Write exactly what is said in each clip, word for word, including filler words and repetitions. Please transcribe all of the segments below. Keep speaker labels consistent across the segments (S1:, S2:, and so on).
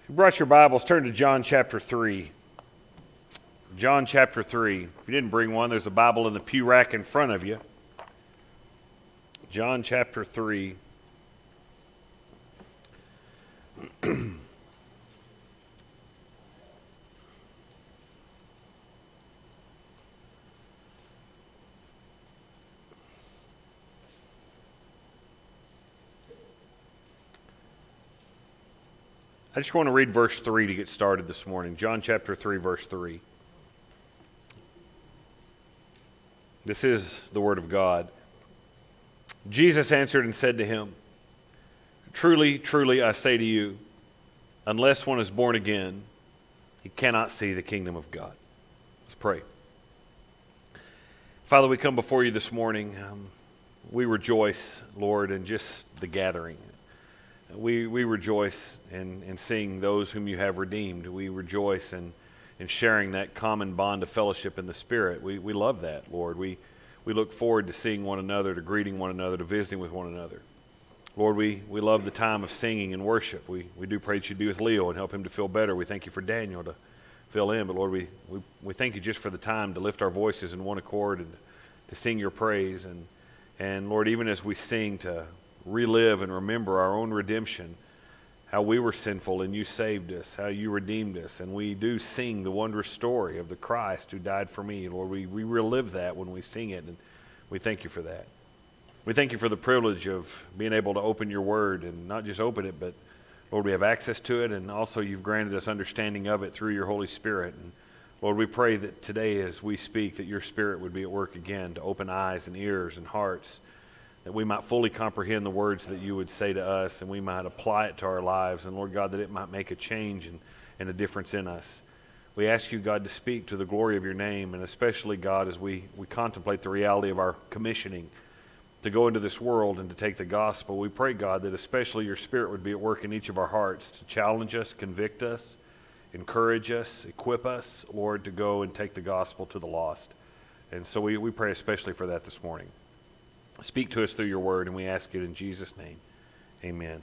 S1: If you brought your Bibles, turn to John chapter three. John chapter three. If you didn't bring one, there's a Bible in the pew rack in front of you. John chapter three. I just want to read verse three to get started this morning. John chapter three, verse three. This is the word of God. Jesus answered and said to him, "Truly, truly, I say to you, unless one is born again, he cannot see the kingdom of God." Let's pray. Father, we come before you this morning. Um, we rejoice, Lord, in just the gathering. We we rejoice in, in seeing those whom you have redeemed. We rejoice in, in sharing that common bond of fellowship in the Spirit. We we love that, Lord. We we look forward to seeing one another, to greeting one another, to visiting with one another. Lord, we, we love the time of singing and worship. We we do pray that you'd be with Leo and help him to feel better. We thank you for Daniel to fill in. But Lord, we, we, we thank you just for the time to lift our voices in one accord and to sing your praise. And, and Lord, even as we sing, to relive and remember our own redemption, how we were sinful and you saved us, how you redeemed us. And we do sing the wondrous story of the Christ who died for me. Lord, we, we relive that when we sing it, and we thank you for that. We thank you for the privilege of being able to open your word, and not just open it, but Lord, we have access to it, and also you've granted us understanding of it through your Holy Spirit. And Lord, we pray that today as we speak, that your Spirit would be at work again to open eyes and ears and hearts, that we might fully comprehend the words that you would say to us, and we might apply it to our lives. And Lord God, that it might make a change and, and a difference in us. We ask you, God, to speak to the glory of your name, and especially, God, as we, we contemplate the reality of our commissioning to go into this world and to take the gospel. We pray, God, that especially your Spirit would be at work in each of our hearts to challenge us, convict us, encourage us, equip us, Lord, to go and take the gospel to the lost. And so we, we pray especially for that this morning. Speak to us through your word, and we ask it in Jesus' name. Amen.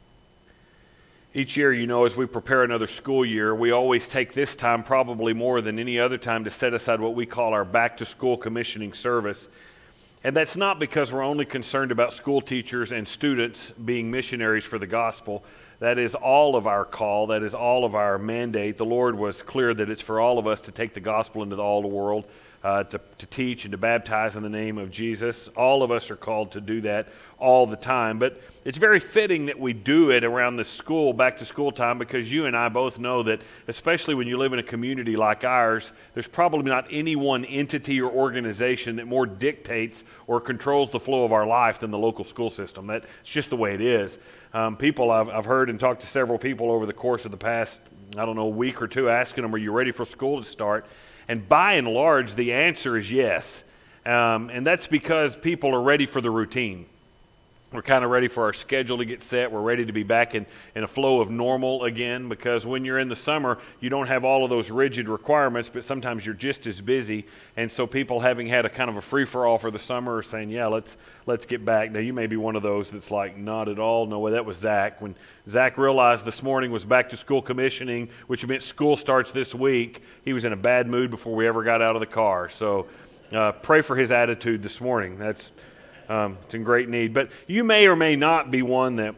S1: Each year, you know, as we prepare another school year, we always take this time, probably more than any other time, to set aside what we call our back-to-school commissioning service. And that's not because we're only concerned about school teachers and students being missionaries for the gospel. That is all of our call. That is all of our mandate. The Lord was clear that it's for all of us to take the gospel into all the world. Uh, to, to teach and to baptize in the name of Jesus. All of us are called to do that all the time. But it's very fitting that we do it around the school, back to school time, because you and I both know that, especially when you live in a community like ours, there's probably not any one entity or organization that more dictates or controls the flow of our life than the local school system. That's just the way it is. Um, people, I've, I've heard and talked to several people over the course of the past, I don't know, week or two, asking them, are you ready for school to start? And by and large, the answer is yes. Um, and that's because people are ready for the routine. We're kind of ready for our schedule to get set. We're ready to be back in, in a flow of normal again, because when you're in the summer, you don't have all of those rigid requirements, but sometimes you're just as busy. And so people, having had a kind of a free-for-all for the summer, are saying, yeah, let's let's get back. Now, you may be one of those that's like, not at all. No way, that was Zach. When Zach realized this morning was back-to-school commissioning, which meant school starts this week, he was in a bad mood before we ever got out of the car. So uh, pray for his attitude this morning. That's Um, it's in great need. But you may or may not be one that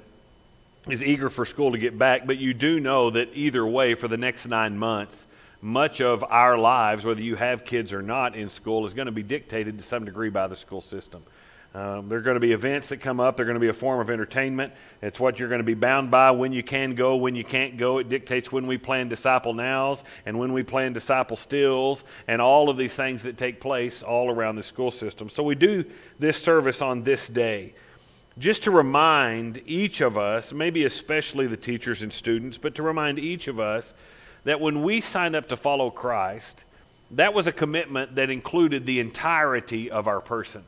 S1: is eager for school to get back, but you do know that either way, for the next nine months, much of our lives, whether you have kids or not in school, is going to be dictated to some degree by the school system. Um, there are going to be events that come up. They're going to be a form of entertainment. It's what you're going to be bound by, when you can go, when you can't go. It dictates when we plan disciple nows and when we plan disciple stills, and all of these things that take place all around the school system. So we do this service on this day just to remind each of us, maybe especially the teachers and students, but to remind each of us that when we signed up to follow Christ, that was a commitment that included the entirety of our person.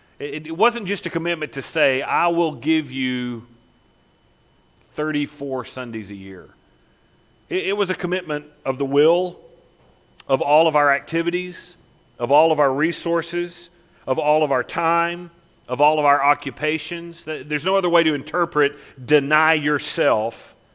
S1: It wasn't just a commitment to say, I will give you thirty-four Sundays a year. It was a commitment of the will, of all of our activities, of all of our resources, of all of our time, of all of our occupations. There's no other way to interpret deny yourself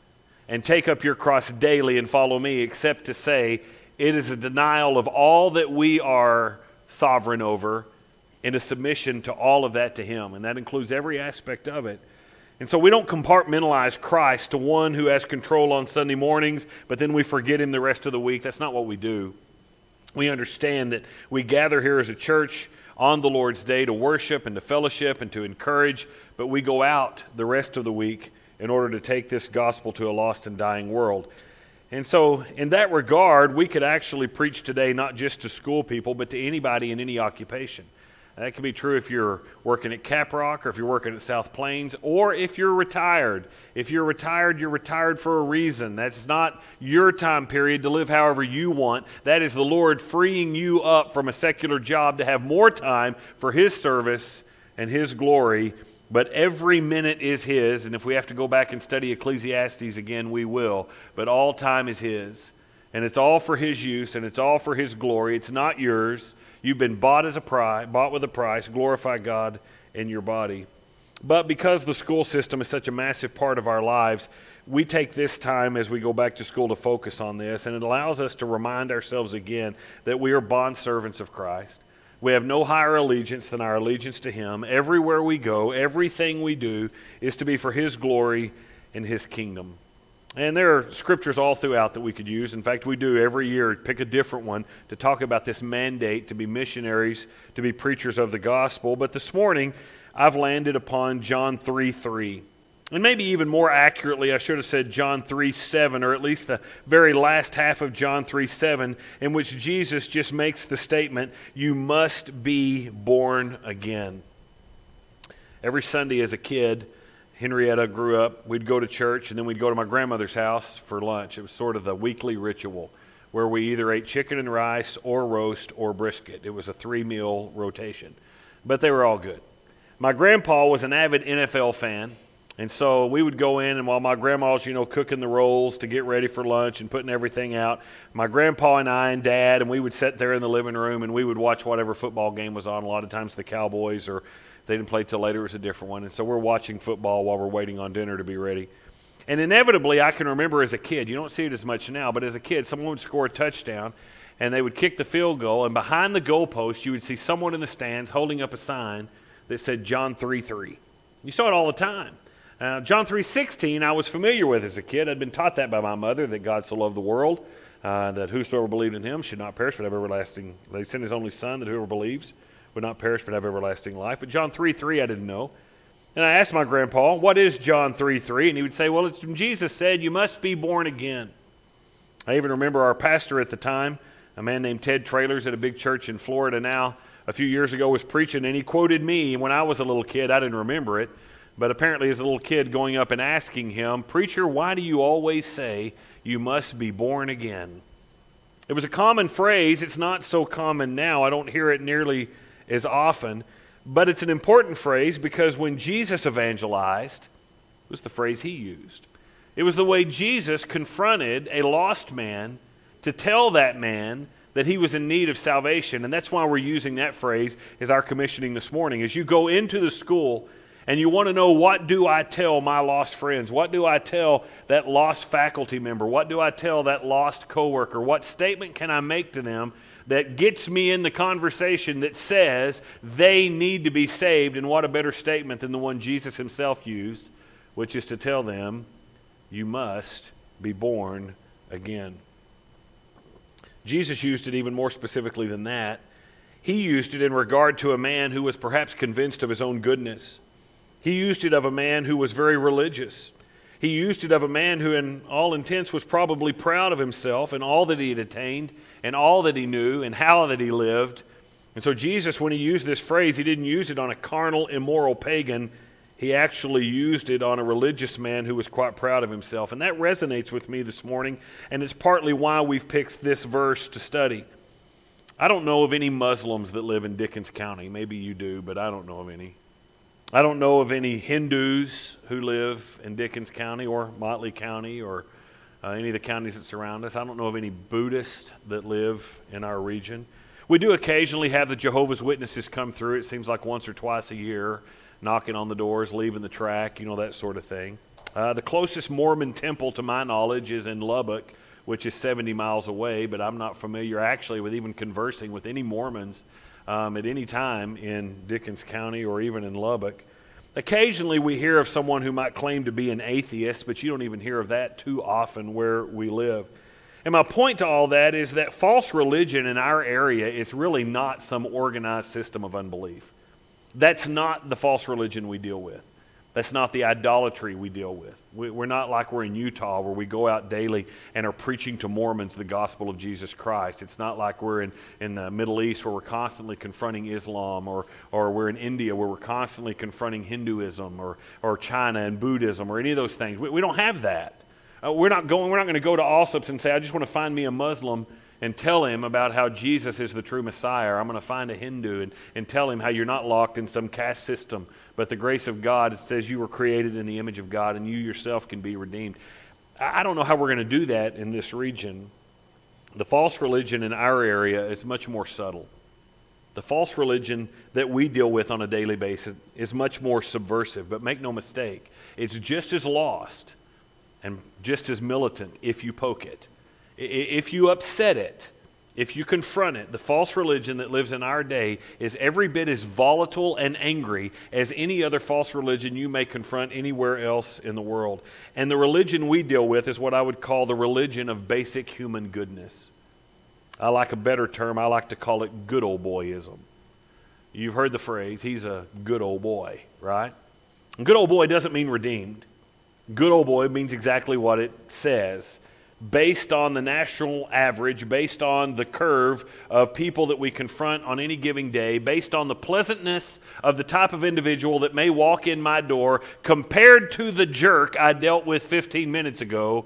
S1: and take up your cross daily and follow me, except to say it is a denial of all that we are sovereign over and a submission to all of that to him. And that includes every aspect of it. And so we don't compartmentalize Christ to one who has control on Sunday mornings, but then we forget him the rest of the week. That's not what we do. We understand that we gather here as a church on the Lord's Day to worship and to fellowship and to encourage, but we go out the rest of the week in order to take this gospel to a lost and dying world. And so in that regard, we could actually preach today not just to school people, but to anybody in any occupation. And that can be true if you're working at Caprock or if you're working at South Plains or if you're retired. If you're retired, you're retired for a reason. That's not your time period to live however you want. That is the Lord freeing you up from a secular job to have more time for his service and his glory. But every minute is his, and if we have to go back and study Ecclesiastes again, we will. But all time is his, and it's all for his use, and it's all for his glory. It's not yours. You've been bought as a price, bought with a price. Glorify God in your body. But because the school system is such a massive part of our lives, we take this time as we go back to school to focus on this, and it allows us to remind ourselves again that we are bondservants of Christ. We have no higher allegiance than our allegiance to him. Everywhere we go, everything we do is to be for his glory and his kingdom. And there are scriptures all throughout that we could use. In fact, we do every year pick a different one to talk about this mandate to be missionaries, to be preachers of the gospel. But this morning, I've landed upon John three three. And maybe even more accurately, I should have said John three seven, or at least the very last half of John three seven, in which Jesus just makes the statement, you must be born again. Every Sunday as a kid, Henrietta grew up, we'd go to church, and then we'd go to my grandmother's house for lunch. It was sort of the weekly ritual where we either ate chicken and rice or roast or brisket. It was a three-meal rotation, but they were all good. My grandpa was an avid N F L fan, and so we would go in, and while my grandma was, you know, cooking the rolls to get ready for lunch and putting everything out, my grandpa and I and Dad, and we would sit there in the living room, and we would watch whatever football game was on. A lot of times the Cowboys, or they didn't play till later, it was a different one. And so we're watching football while we're waiting on dinner to be ready. And inevitably, I can remember as a kid, you don't see it as much now, but as a kid, someone would score a touchdown, and they would kick the field goal, and behind the goalpost, you would see someone in the stands holding up a sign that said John three three. You saw it all the time. Uh, John three sixteen I was familiar with as a kid. I'd been taught that by my mother, that God so loved the world, uh, that whosoever believed in him should not perish but have everlasting. They sent his only son, that whoever believes would not perish but have everlasting life. But John three three I didn't know. And I asked my grandpa, what is John three three? And he would say, well, it's Jesus said, you must be born again. I even remember our pastor at the time, a man named Ted Trailers at a big church in Florida now, a few years ago was preaching, and he quoted me when I was a little kid. I didn't remember it, but apparently as a little kid going up and asking him, preacher, why do you always say you must be born again? It was a common phrase. It's not so common now. I don't hear it nearly as often, but it's an important phrase because when Jesus evangelized, it was the phrase he used. It was the way Jesus confronted a lost man to tell that man that he was in need of salvation. And that's why we're using that phrase as our commissioning this morning. As you go into the school and you want to know, what do I tell my lost friends? What do I tell that lost faculty member? What do I tell that lost coworker? What statement can I make to them that gets me in the conversation that says they need to be saved? And what a better statement than the one Jesus himself used, which is to tell them, you must be born again. Jesus used it even more specifically than that. He used it in regard to a man who was perhaps convinced of his own goodness. He used it of a man who was very religious. He used it of a man who in all intents was probably proud of himself and all that he had attained and all that he knew and how that he lived. And so Jesus, when he used this phrase, he didn't use it on a carnal, immoral pagan. He actually used it on a religious man who was quite proud of himself. And that resonates with me this morning, and it's partly why we've picked this verse to study. I don't know of any Muslims that live in Dickens County. Maybe you do, but I don't know of any. I don't know of any Hindus who live in Dickens County or Motley County or uh, any of the counties that surround us. I don't know of any Buddhists that live in our region. We do occasionally have the Jehovah's Witnesses come through. It seems like once or twice a year, knocking on the doors, leaving the track, you know, that sort of thing. Uh, the closest Mormon temple, to my knowledge, is in Lubbock, which is seventy miles away, but I'm not familiar actually with even conversing with any Mormons um, at any time in Dickens County or even in Lubbock. Occasionally we hear of someone who might claim to be an atheist, but you don't even hear of that too often where we live. And my point to all that is that false religion in our area is really not some organized system of unbelief. That's not the false religion we deal with. That's not the idolatry we deal with. We're not like we're in Utah where we go out daily and are preaching to Mormons the gospel of Jesus Christ. It's not like we're in, in the Middle East where we're constantly confronting Islam, or, or we're in India where we're constantly confronting Hinduism or, or China and Buddhism or any of those things. We, we don't have that. Uh, we're not going. We're not going to go to Allsops and say, I just want to find me a Muslim and tell him about how Jesus is the true Messiah. Or I'm going to find a Hindu and, and tell him how you're not locked in some caste system, but the grace of God says you were created in the image of God and you yourself can be redeemed. I don't know how we're going to do that in this region. The false religion in our area is much more subtle. The false religion that we deal with on a daily basis is much more subversive, but make no mistake, it's just as lost and just as militant if you poke it. If you upset it, if you confront it, the false religion that lives in our day is every bit as volatile and angry as any other false religion you may confront anywhere else in the world. And the religion we deal with is what I would call the religion of basic human goodness. I like a better term. I like to call it good old boyism. You've heard the phrase, he's a good old boy, right? And good old boy doesn't mean redeemed. Good old boy means exactly what it says. Based on the national average, based on the curve of people that we confront on any given day, based on the pleasantness of the type of individual that may walk in my door, compared to the jerk I dealt with fifteen minutes ago,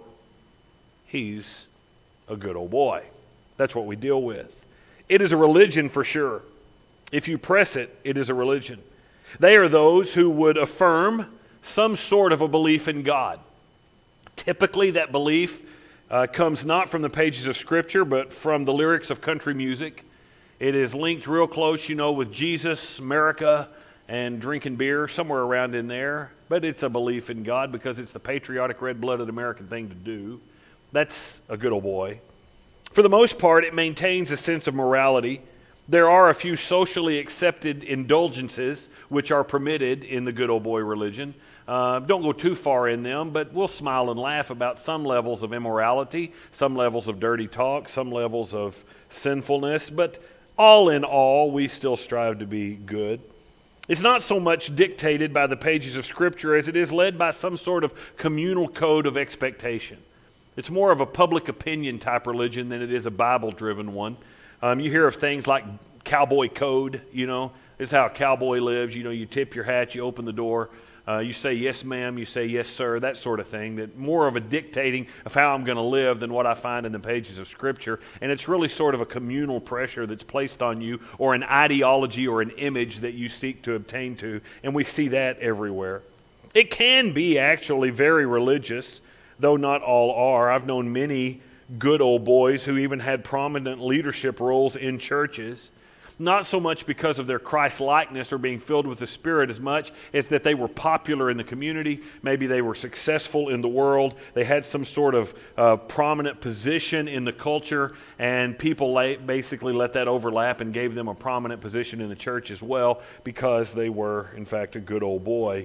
S1: he's a good old boy. That's what we deal with. It is a religion for sure. If you press it, it is a religion. They are those who would affirm some sort of a belief in God. Typically, that belief Uh, comes not from the pages of Scripture, but from the lyrics of country music. It is linked real close, you know, with Jesus, America, and drinking beer, somewhere around in there. But it's a belief in God because it's the patriotic, red-blooded American thing to do. That's a good old boy. For the most part, it maintains a sense of morality. There are a few socially accepted indulgences which are permitted in the good old boy religion. Uh, don't go too far in them, but we'll smile and laugh about some levels of immorality, some levels of dirty talk, some levels of sinfulness, but all in all, we still strive to be good. It's not so much dictated by the pages of Scripture as it is led by some sort of communal code of expectation. It's more of a public opinion type religion than it is a Bible-driven one. Um, you hear of things like cowboy code, you know. This is how a cowboy lives. You know, you tip your hat, you open the door. Uh, you say, yes, ma'am, you say, yes, sir, that sort of thing. That more of a dictating of how I'm going to live than what I find in the pages of Scripture. And it's really sort of a communal pressure that's placed on you, or an ideology or an image that you seek to obtain to. And we see that everywhere. It can be actually very religious, though not all are. I've known many good old boys who even had prominent leadership roles in churches. Not so much because of their Christ-likeness or being filled with the Spirit as much as that they were popular in the community. Maybe they were successful in the world. They had some sort of uh, prominent position in the culture, and people la- basically let that overlap and gave them a prominent position in the church as well because they were, in fact, a good old boy.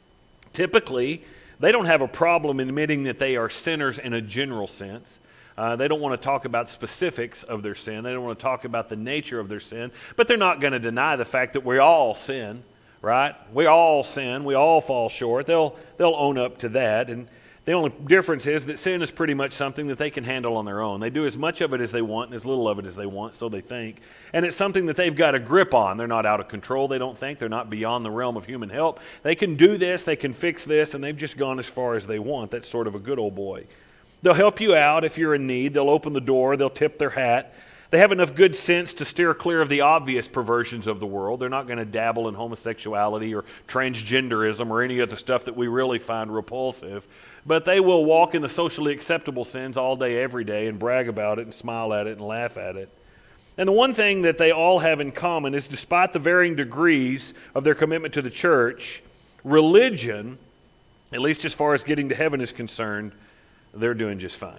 S1: Typically, they don't have a problem admitting that they are sinners in a general sense. Uh, they don't want to talk about specifics of their sin. They don't want to talk about the nature of their sin. But they're not going to deny the fact that we all sin, right? We all sin. We all fall short. They'll they'll own up to that. And the only difference is that sin is pretty much something that they can handle on their own. They do as much of it as they want and as little of it as they want, so they think. And it's something that they've got a grip on. They're not out of control, they don't think. They're not beyond the realm of human help. They can do this, they can fix this, and they've just gone as far as they want. That's sort of a good old boy. They'll help you out if you're in need. They'll open the door. They'll tip their hat. They have enough good sense to steer clear of the obvious perversions of the world. They're not going to dabble in homosexuality or transgenderism or any of the stuff that we really find repulsive. But they will walk in the socially acceptable sins all day, every day, and brag about it and smile at it and laugh at it. And the one thing that they all have in common is, despite the varying degrees of their commitment to the church, religion at least as far as getting to heaven is concerned, they're doing just fine.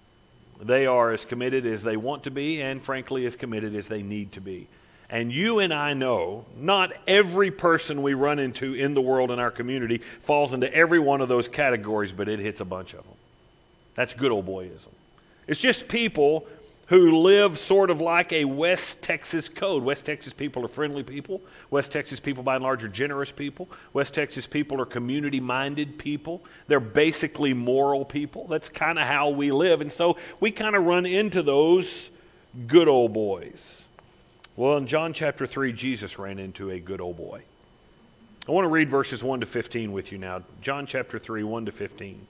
S1: They are as committed as they want to be, and frankly, as committed as they need to be. And you and I know not every person we run into in the world in our community falls into every one of those categories, but it hits a bunch of them. That's good old boyism. It's just people who live sort of like a West Texas code. West Texas people are friendly people. West Texas people, by and large, are generous people. West Texas people are community-minded people. They're basically moral people. That's kind of how we live. And so we kind of run into those good old boys. Well, in John chapter three, Jesus ran into a good old boy. I want to read verses one to fifteen with you now. John chapter three, one to fifteen.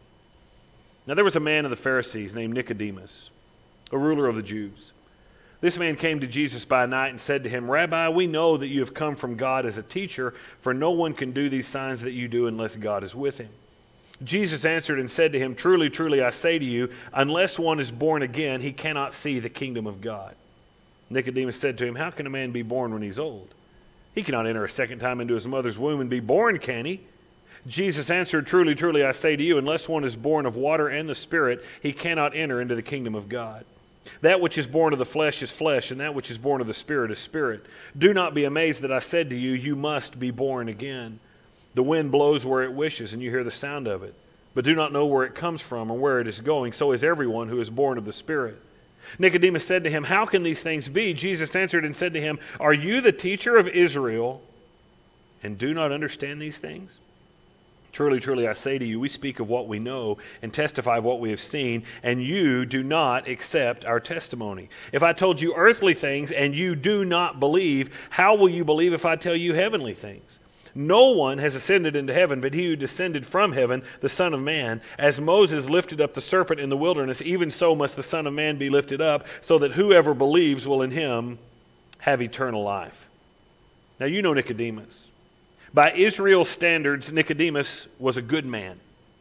S1: Now there was a man of the Pharisees named Nicodemus, a ruler of the Jews. This man came to Jesus by night and said to him, Rabbi, we know that you have come from God as a teacher, for no one can do these signs that you do unless God is with him. Jesus answered and said to him, Truly, truly, I say to you, unless one is born again, he cannot see the kingdom of God. Nicodemus said to him, How can a man be born when he's old? He cannot enter a second time into his mother's womb and be born, can he? Jesus answered, Truly, truly, I say to you, unless one is born of water and the Spirit, he cannot enter into the kingdom of God. That which is born of the flesh is flesh, and that which is born of the Spirit is spirit. Do not be amazed that I said to you, you must be born again. The wind blows where it wishes, and you hear the sound of it, but do not know where it comes from or where it is going. So is everyone who is born of the Spirit. Nicodemus said to him, How can these things be? Jesus answered and said to him, Are you the teacher of Israel, and do not understand these things? Truly, truly, I say to you, we speak of what we know and testify of what we have seen, and you do not accept our testimony. If I told you earthly things and you do not believe, how will you believe if I tell you heavenly things? No one has ascended into heaven, but he who descended from heaven, the Son of Man. As Moses lifted up the serpent in the wilderness, even so must the Son of Man be lifted up, so that whoever believes will in him have eternal life. Now you know Nicodemus. By Israel's standards, Nicodemus was a good man.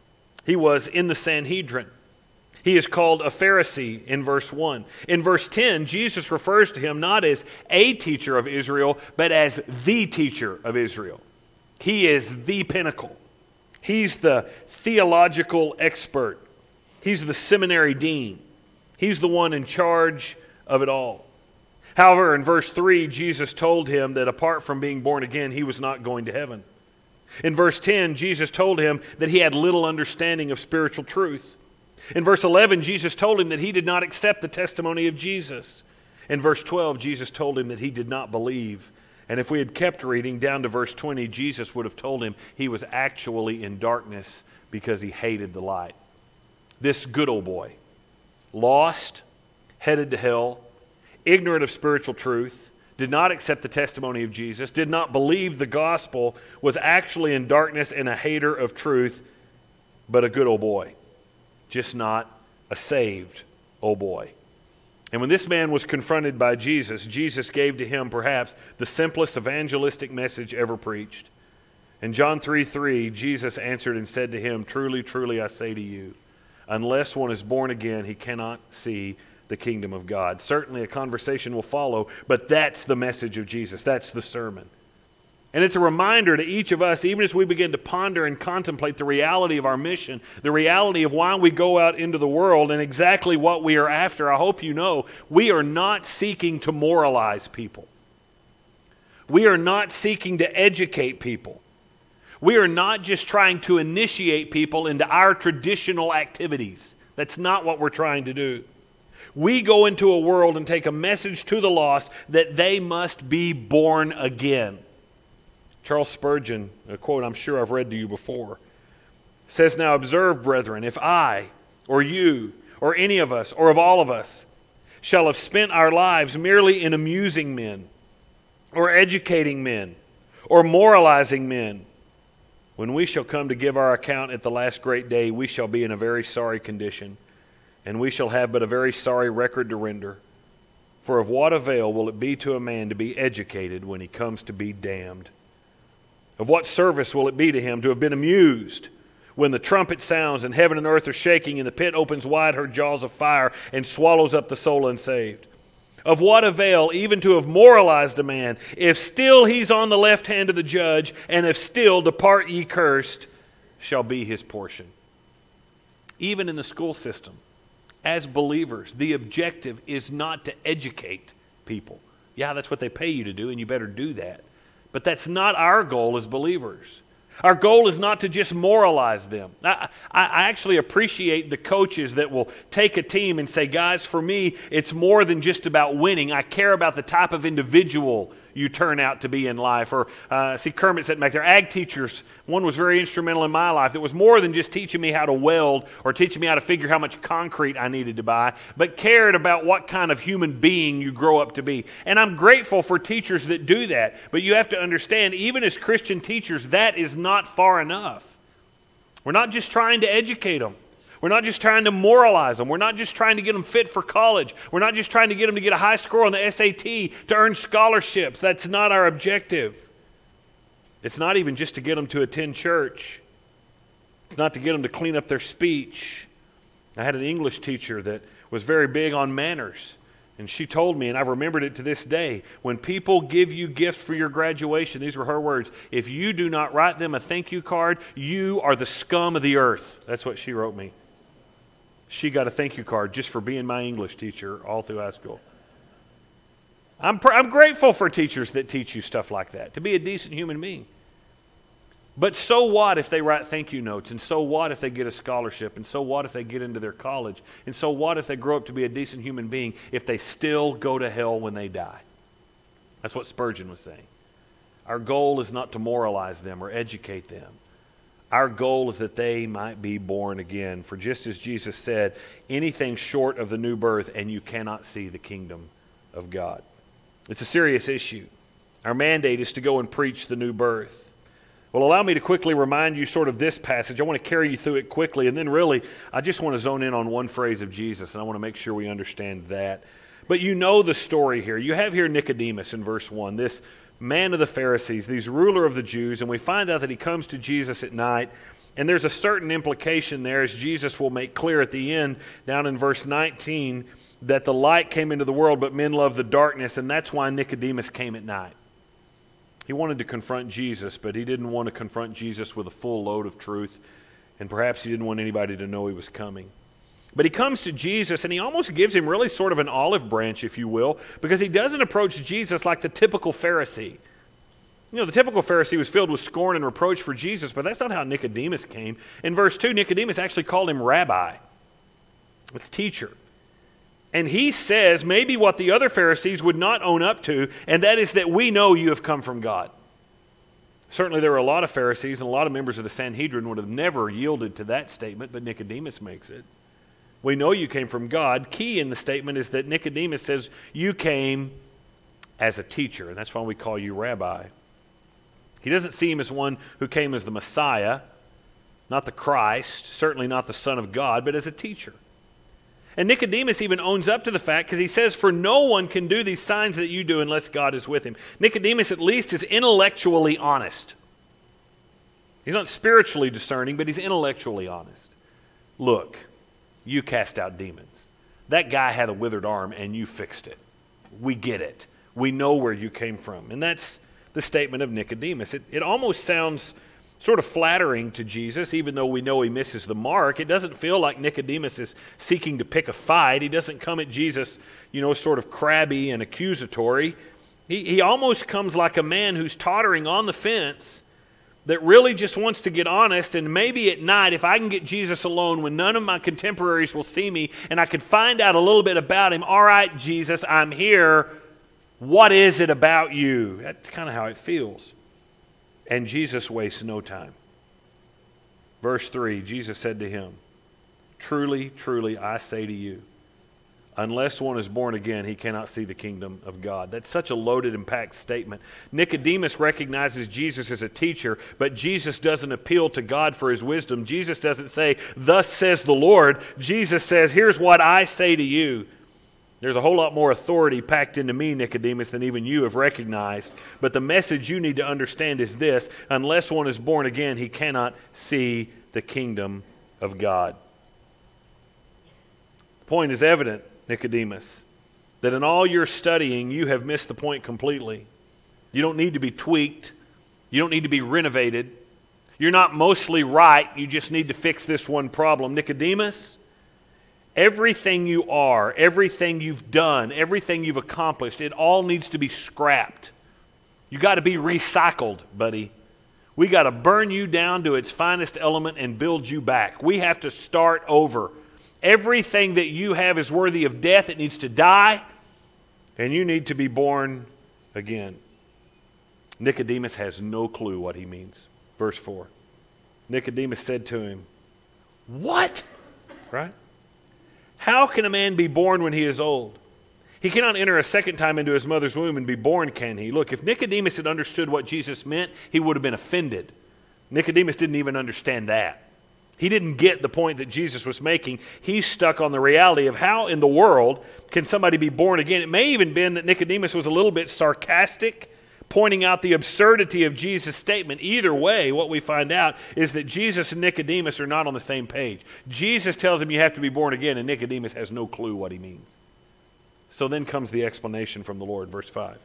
S1: He was in the Sanhedrin. He is called a Pharisee in verse one. In verse ten, Jesus refers to him not as a teacher of Israel, but as the teacher of Israel. He is the pinnacle. He's the theological expert. He's the seminary dean. He's the one in charge of it all. However, in verse three, Jesus told him that apart from being born again, he was not going to heaven. In verse ten, Jesus told him that he had little understanding of spiritual truth. In verse eleven, Jesus told him that he did not accept the testimony of Jesus. In verse twelve, Jesus told him that he did not believe. And if we had kept reading down to verse twenty, Jesus would have told him he was actually in darkness because he hated the light. This good old boy, lost, headed to hell, ignorant of spiritual truth, did not accept the testimony of Jesus, did not believe the gospel, was actually in darkness and a hater of truth, but a good old boy, just not a saved old boy. And when this man was confronted by Jesus, Jesus gave to him perhaps the simplest evangelistic message ever preached. In John three three, Jesus answered and said to him, Truly, truly, I say to you, unless one is born again, he cannot see the kingdom of God. Certainly a conversation will follow, but that's the message of Jesus. That's the sermon. And it's a reminder to each of us, even as we begin to ponder and contemplate the reality of our mission, the reality of why we go out into the world and exactly what we are after. I hope you know, we are not seeking to moralize people. We are not seeking to educate people. We are not just trying to initiate people into our traditional activities. That's not what we're trying to do. We go into a world and take a message to the lost that they must be born again. Charles Spurgeon, a quote I'm sure I've read to you before, says, Now observe, brethren, if I or you or any of us or of all of us shall have spent our lives merely in amusing men or educating men or moralizing men, when we shall come to give our account at the last great day, we shall be in a very sorry condition. And we shall have but a very sorry record to render. For of what avail will it be to a man to be educated when he comes to be damned? Of what service will it be to him to have been amused when the trumpet sounds and heaven and earth are shaking and the pit opens wide her jaws of fire and swallows up the soul unsaved? Of what avail even to have moralized a man if still he's on the left hand of the judge, and if still, depart ye cursed, shall be his portion. Even in the school system, as believers, the objective is not to educate people. Yeah, that's what they pay you to do, and you better do that. But that's not our goal as believers. Our goal is not to just moralize them. I, I actually appreciate the coaches that will take a team and say, guys, for me, it's more than just about winning. I care about the type of individual you turn out to be in life. Or uh, see Kermit sitting back there. Ag teachers, one was very instrumental in my life. It was more than just teaching me how to weld or teaching me how to figure how much concrete I needed to buy, but cared about what kind of human being you grow up to be. And I'm grateful for teachers that do that. But you have to understand, even as Christian teachers, that is not far enough. We're not just trying to educate them. We're not just trying to moralize them. We're not just trying to get them fit for college. We're not just trying to get them to get a high score on the S A T to earn scholarships. That's not our objective. It's not even just to get them to attend church. It's not to get them to clean up their speech. I had an English teacher that was very big on manners. And she told me, and I've remembered it to this day, when people give you gifts for your graduation, these were her words, if you do not write them a thank you card, you are the scum of the earth. That's what she wrote me. She got a thank you card just for being my English teacher all through high school. I'm, pr- I'm grateful for teachers that teach you stuff like that, to be a decent human being. But so what if they write thank you notes? And so what if they get a scholarship? And so what if they get into their college? And so what if they grow up to be a decent human being if they still go to hell when they die? That's what Spurgeon was saying. Our goal is not to moralize them or educate them. Our goal is that they might be born again. For just as Jesus said, anything short of the new birth and you cannot see the kingdom of God. It's a serious issue. Our mandate is to go and preach the new birth. Well, allow me to quickly remind you sort of this passage. I want to carry you through it quickly, and then really, I just want to zone in on one phrase of Jesus, and I want to make sure we understand that. But you know the story here. You have here Nicodemus in verse one, this man of the Pharisees, these ruler of the Jews, and we find out that he comes to Jesus at night, and there's a certain implication there, as Jesus will make clear at the end, down in verse nineteen, that the light came into the world, but men love the darkness, and that's why Nicodemus came at night. He wanted to confront Jesus, but he didn't want to confront Jesus with a full load of truth, and perhaps he didn't want anybody to know he was coming. But he comes to Jesus, and he almost gives him really sort of an olive branch, if you will, because he doesn't approach Jesus like the typical Pharisee. You know, the typical Pharisee was filled with scorn and reproach for Jesus, but that's not how Nicodemus came. In verse two, Nicodemus actually called him rabbi. It's teacher. And he says maybe what the other Pharisees would not own up to, and that is that we know you have come from God. Certainly there were a lot of Pharisees and a lot of members of the Sanhedrin would have never yielded to that statement, but Nicodemus makes it. We know you came from God. Key in the statement is that Nicodemus says you came as a teacher, and that's why we call you rabbi. He doesn't see him as one who came as the Messiah, not the Christ, certainly not the Son of God, but as a teacher. And Nicodemus even owns up to the fact because he says, for no one can do these signs that you do unless God is with him. Nicodemus at least is intellectually honest. He's not spiritually discerning, but he's intellectually honest. Look, you cast out demons. That guy had a withered arm and you fixed it. We get it. We know where you came from. And that's the statement of Nicodemus. It, it almost sounds sort of flattering to Jesus, even though we know he misses the mark. It doesn't feel like Nicodemus is seeking to pick a fight. He doesn't come at Jesus, you know, sort of crabby and accusatory. He, he almost comes like a man who's tottering on the fence that really just wants to get honest, and maybe at night, if I can get Jesus alone when none of my contemporaries will see me, and I could find out a little bit about him, all right, Jesus, I'm here. What is it about you? That's kind of how it feels. And Jesus wastes no time. Verse three, Jesus said to him, truly, truly, I say to you, unless one is born again, he cannot see the kingdom of God. That's such a loaded and packed statement. Nicodemus recognizes Jesus as a teacher, but Jesus doesn't appeal to God for his wisdom. Jesus doesn't say, thus says the Lord. Jesus says, here's what I say to you. There's a whole lot more authority packed into me, Nicodemus, than even you have recognized. But the message you need to understand is this: unless one is born again, he cannot see the kingdom of God. The point is evident, Nicodemus, that in all your studying, you have missed the point completely. You don't need to be tweaked. You don't need to be renovated. You're not mostly right. You just need to fix this one problem. Nicodemus, everything you are, everything you've done, everything you've accomplished, it all needs to be scrapped. You got to be recycled, buddy. We got to burn you down to its finest element and build you back. We have to start over. Everything that you have is worthy of death. It needs to die, and you need to be born again. Nicodemus has no clue what he means. Verse four. Nicodemus said to him, "What?" Right? "How can a man be born when he is old? He cannot enter a second time into his mother's womb and be born, can he?" Look, if Nicodemus had understood what Jesus meant, he would have been offended. Nicodemus didn't even understand that. He didn't get the point that Jesus was making. He's stuck on the reality of how in the world can somebody be born again. It may even been that Nicodemus was a little bit sarcastic, pointing out the absurdity of Jesus' statement. Either way, what we find out is that Jesus and Nicodemus are not on the same page. Jesus tells him you have to be born again, and Nicodemus has no clue what he means. So then comes the explanation from the Lord, verse five.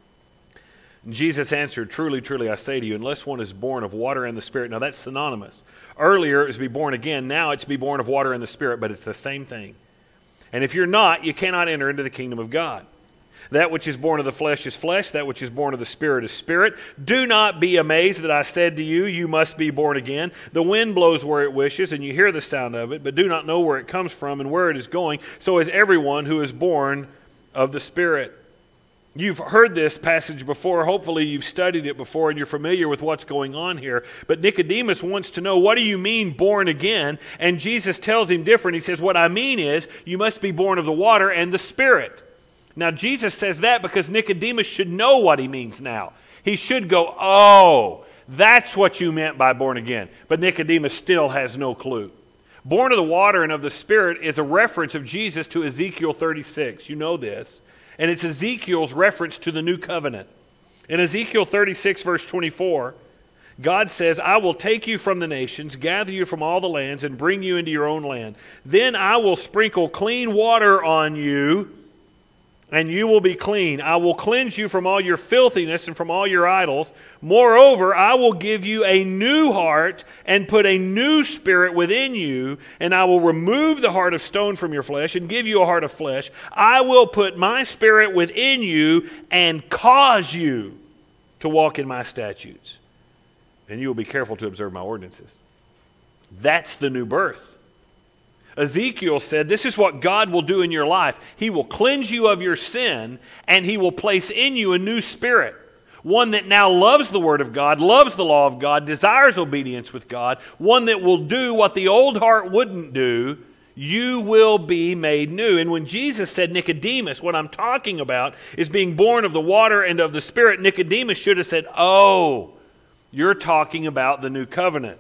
S1: Jesus answered, "Truly, truly, I say to you, unless one is born of water and the Spirit." Now that's synonymous. Earlier it was to be born again. Now it's to be born of water and the Spirit, but it's the same thing. And if you're not, you cannot enter into the kingdom of God. That which is born of the flesh is flesh. That which is born of the Spirit is spirit. Do not be amazed that I said to you, you must be born again. The wind blows where it wishes, and you hear the sound of it, but do not know where it comes from and where it is going. So is everyone who is born of the Spirit. You've heard this passage before. Hopefully you've studied it before and you're familiar with what's going on here. But Nicodemus wants to know, what do you mean born again? And Jesus tells him different. He says, what I mean is you must be born of the water and the Spirit. Now Jesus says that because Nicodemus should know what he means now. He should go, oh, that's what you meant by born again. But Nicodemus still has no clue. Born of the water and of the Spirit is a reference of Jesus to Ezekiel thirty-six. You know this. And it's Ezekiel's reference to the new covenant. In Ezekiel thirty-six, verse twenty-four, God says, I will take you from the nations, gather you from all the lands, and bring you into your own land. Then I will sprinkle clean water on you, and you will be clean. I will cleanse you from all your filthiness and from all your idols. Moreover, I will give you a new heart and put a new spirit within you, and I will remove the heart of stone from your flesh and give you a heart of flesh. I will put my spirit within you and cause you to walk in my statutes, and you will be careful to observe my ordinances. That's the new birth. Ezekiel said, this is what God will do in your life. He will cleanse you of your sin, and He will place in you a new spirit. One that now loves the Word of God, loves the law of God, desires obedience with God. One that will do what the old heart wouldn't do. You will be made new. And when Jesus said, Nicodemus, what I'm talking about is being born of the water and of the Spirit, Nicodemus should have said, oh, you're talking about the new covenant.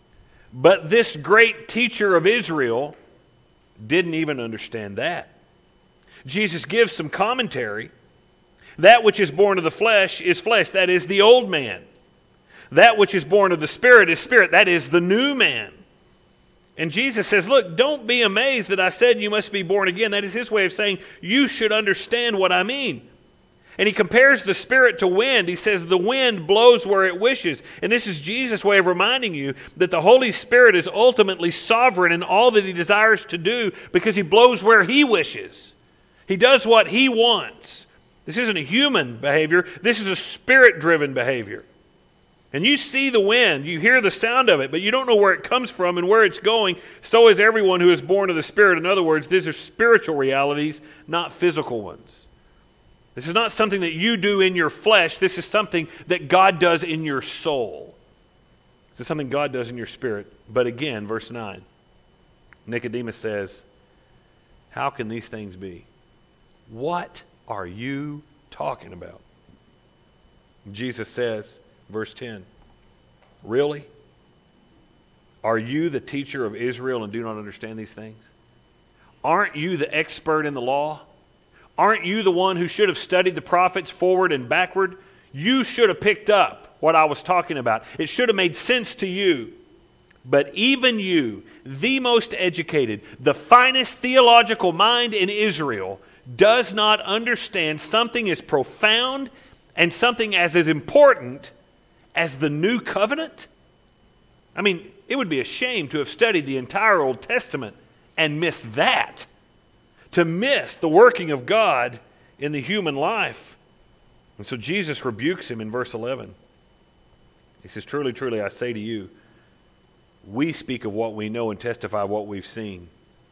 S1: But this great teacher of Israel didn't even understand that. Jesus gives some commentary. That which is born of the flesh is flesh, that is the old man. That which is born of the Spirit is spirit, that is the new man. And Jesus says, look, don't be amazed that I said you must be born again. That is His way of saying you should understand what I mean. And He compares the Spirit to wind. He says the wind blows where it wishes. And this is Jesus' way of reminding you that the Holy Spirit is ultimately sovereign in all that He desires to do because He blows where He wishes. He does what He wants. This isn't a human behavior. This is a Spirit-driven behavior. And you see the wind, you hear the sound of it, but you don't know where it comes from and where it's going. So is everyone who is born of the Spirit. In other words, these are spiritual realities, not physical ones. This is not something that you do in your flesh. This is something that God does in your soul. This is something God does in your spirit. But again, verse nine, Nicodemus says, how can these things be? What are you talking about? Jesus says, verse ten, really? Are you the teacher of Israel and do not understand these things? Aren't you the expert in the law? Aren't you the one who should have studied the prophets forward and backward? You should have picked up what I was talking about. It should have made sense to you. But even you, the most educated, the finest theological mind in Israel, does not understand something as profound and something as as important as the new covenant? I mean, it would be a shame to have studied the entire Old Testament and miss that. To miss the working of God in the human life. And so Jesus rebukes him in verse eleven. He says, truly, truly, I say to you, we speak of what we know and testify what we've seen.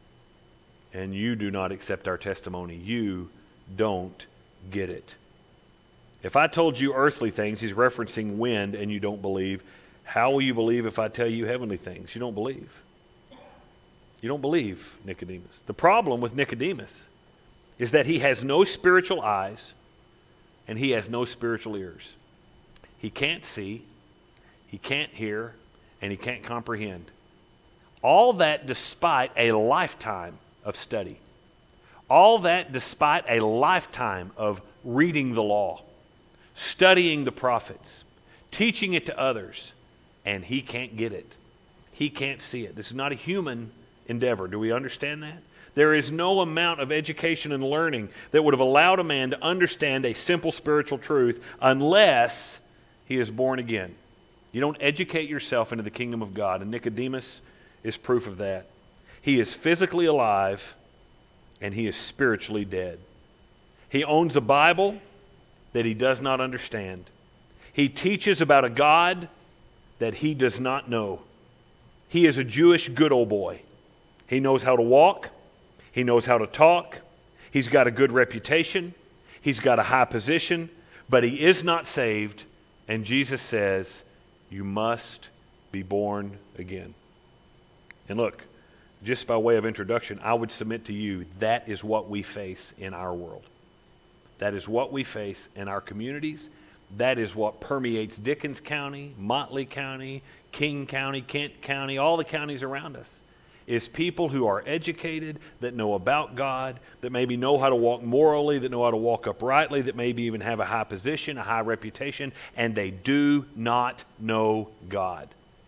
S1: And you do not accept our testimony. You don't get it. If I told you earthly things, he's referencing wind, and you don't believe, how will you believe if I tell you heavenly things? You don't believe. You don't believe, Nicodemus. The problem with Nicodemus is that he has no spiritual eyes and he has no spiritual ears. He can't see, he can't hear, and he can't comprehend. All that despite a lifetime of study. All that despite a lifetime of reading the law, studying the prophets, teaching it to others, and he can't get it. He can't see it. This is not a human endeavor. Do we understand that? There is no amount of education and learning that would have allowed a man to understand a simple spiritual truth unless he is born again. You don't educate yourself into the kingdom of God, and Nicodemus is proof of that. He is physically alive, and he is spiritually dead. He owns a Bible that he does not understand. He teaches about a God that he does not know. He is a Jewish good old boy. He knows how to walk. He knows how to talk. He's got a good reputation. He's got a high position, but he is not saved. And Jesus says, you must be born again. And look, just by way of introduction, I would submit to you that is what we face in our world. That is what we face in our communities. That is what permeates Dickens County, Motley County, King County, Kent County, all the counties around us. Is people who are educated, that know about God, that maybe know how to walk morally, that know how to walk uprightly, that maybe even have a high position, a high reputation, and they do not know God.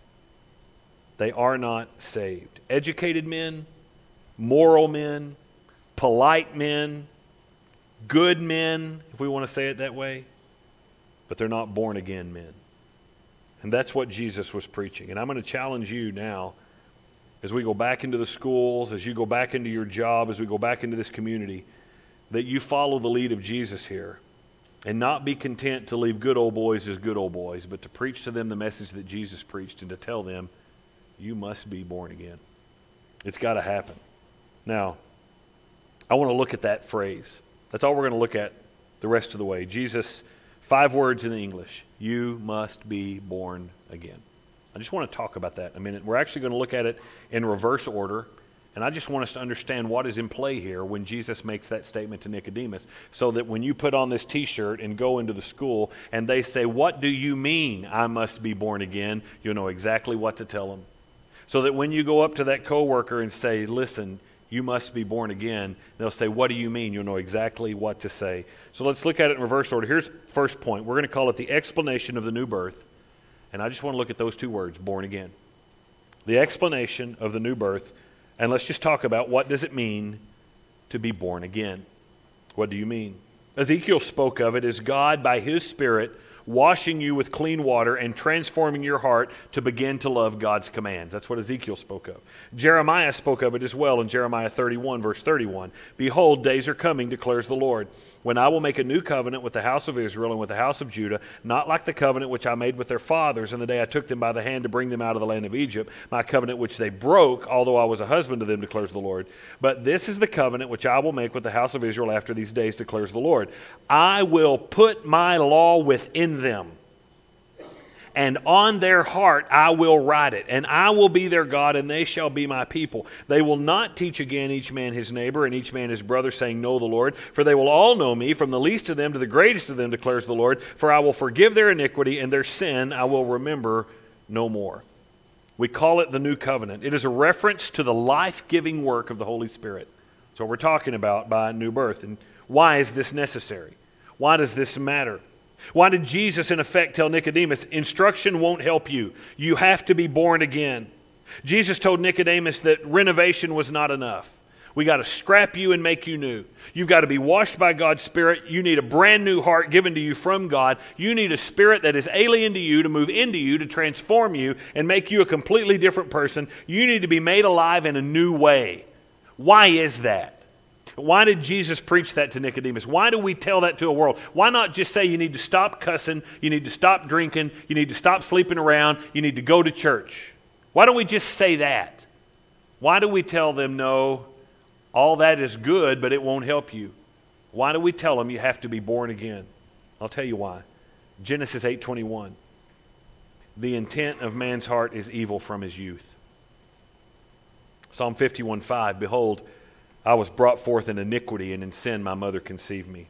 S1: They are not saved. Educated men, moral men, polite men, good men, if we want to say it that way, but they're not born again men. And that's what Jesus was preaching. And I'm going to challenge you now, as we go back into the schools, as you go back into your job, as we go back into this community, that you follow the lead of Jesus here and not be content to leave good old boys as good old boys, but to preach to them the message that Jesus preached and to tell them, you must be born again. It's got to happen. Now, I want to look at that phrase. That's all we're going to look at the rest of the way. Jesus, five words in the English. You must be born again. I just want to talk about that in a minute. We're actually going to look at it in reverse order, and I just want us to understand what is in play here when Jesus makes that statement to Nicodemus, so that when you put on this t-shirt and go into the school and they say, what do you mean I must be born again? You'll know exactly what to tell them. So that when you go up to that coworker and say, listen, you must be born again, they'll say, what do you mean? You'll know exactly what to say. So let's look at it in reverse order. Here's the first point. We're going to call it the explanation of the new birth. And I just want to look at those two words, born again. The explanation of the new birth. And let's just talk about what does it mean to be born again. What do you mean? Ezekiel spoke of it as God, by his Spirit, washing you with clean water and transforming your heart to begin to love God's commands. That's what Ezekiel spoke of. Jeremiah spoke of it as well in Jeremiah thirty-one, verse thirty-one. Behold, days are coming, declares the Lord, when I will make a new covenant with the house of Israel and with the house of Judah, not like the covenant which I made with their fathers in the day I took them by the hand to bring them out of the land of Egypt, my covenant which they broke, although I was a husband to them, declares the Lord. But this is the covenant which I will make with the house of Israel after these days, declares the Lord. I will put my law within them, and on their heart I will write it, and I will be their God, and they shall be my people. They will not teach again each man his neighbor and each man his brother, saying, know the Lord, for they will all know me, from the least of them to the greatest of them, declares the Lord. For I will forgive their iniquity, and their sin I will remember no more. We call it the new covenant. It is a reference to the life-giving work of the Holy Spirit. That's what we're talking about by new birth. And why is this necessary? Why does this matter? Why did Jesus, in effect, tell Nicodemus, instruction won't help you. You have to be born again. Jesus told Nicodemus that renovation was not enough. We got to scrap you and make you new. You've got to be washed by God's Spirit. You need a brand new heart given to you from God. You need a spirit that is alien to you to move into you, to transform you and make you a completely different person. You need to be made alive in a new way. Why is that? Why did Jesus preach that to Nicodemus? Why do we tell that to a world? Why not just say you need to stop cussing, you need to stop drinking, you need to stop sleeping around, you need to go to church? Why don't we just say that? Why do we tell them, no, all that is good, but it won't help you? Why do we tell them you have to be born again? I'll tell you why. Genesis eight twenty-one. The intent of man's heart is evil from his youth. Psalm fifty-one five. Behold, I was brought forth in iniquity, and in sin my mother conceived me.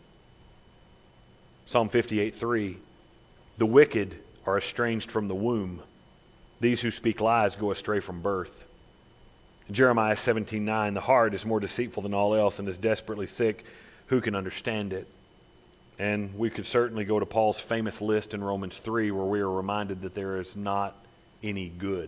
S1: Psalm fifty-eight three. The wicked are estranged from the womb. These who speak lies go astray from birth. Jeremiah seventeen nine, the heart is more deceitful than all else and is desperately sick. Who can understand it? And we could certainly go to Paul's famous list in Romans three, where we are reminded that there is not any good.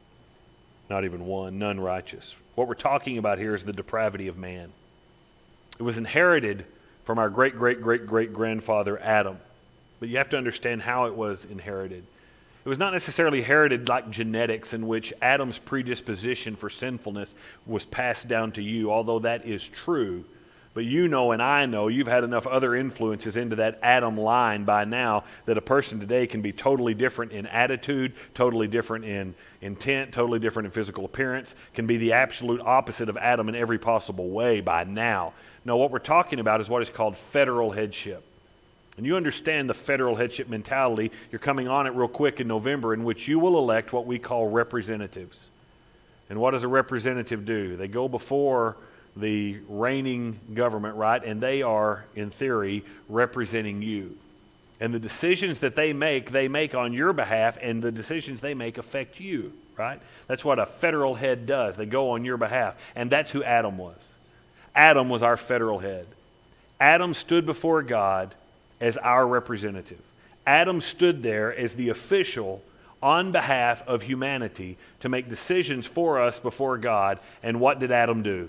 S1: Not even one, none righteous. What we're talking about here is the depravity of man. It was inherited from our great-great-great-great-grandfather Adam. But you have to understand how it was inherited. It was not necessarily inherited like genetics, in which Adam's predisposition for sinfulness was passed down to you, although that is true. But you know and I know you've had enough other influences into that Adam line by now that a person today can be totally different in attitude, totally different in intent, totally different in physical appearance, can be the absolute opposite of Adam in every possible way by now. No, what we're talking about is what is called federal headship. And you understand the federal headship mentality. You're coming on it real quick in November, in which you will elect what we call representatives. And what does a representative do? They go before the reigning government, right? And they are, in theory, representing you. And the decisions that they make, they make on your behalf, and the decisions they make affect you, right? That's what a federal head does. They go on your behalf. And that's who Adam was. Adam was our federal head. Adam stood before God as our representative. Adam stood there as the official on behalf of humanity to make decisions for us before God. And what did Adam do?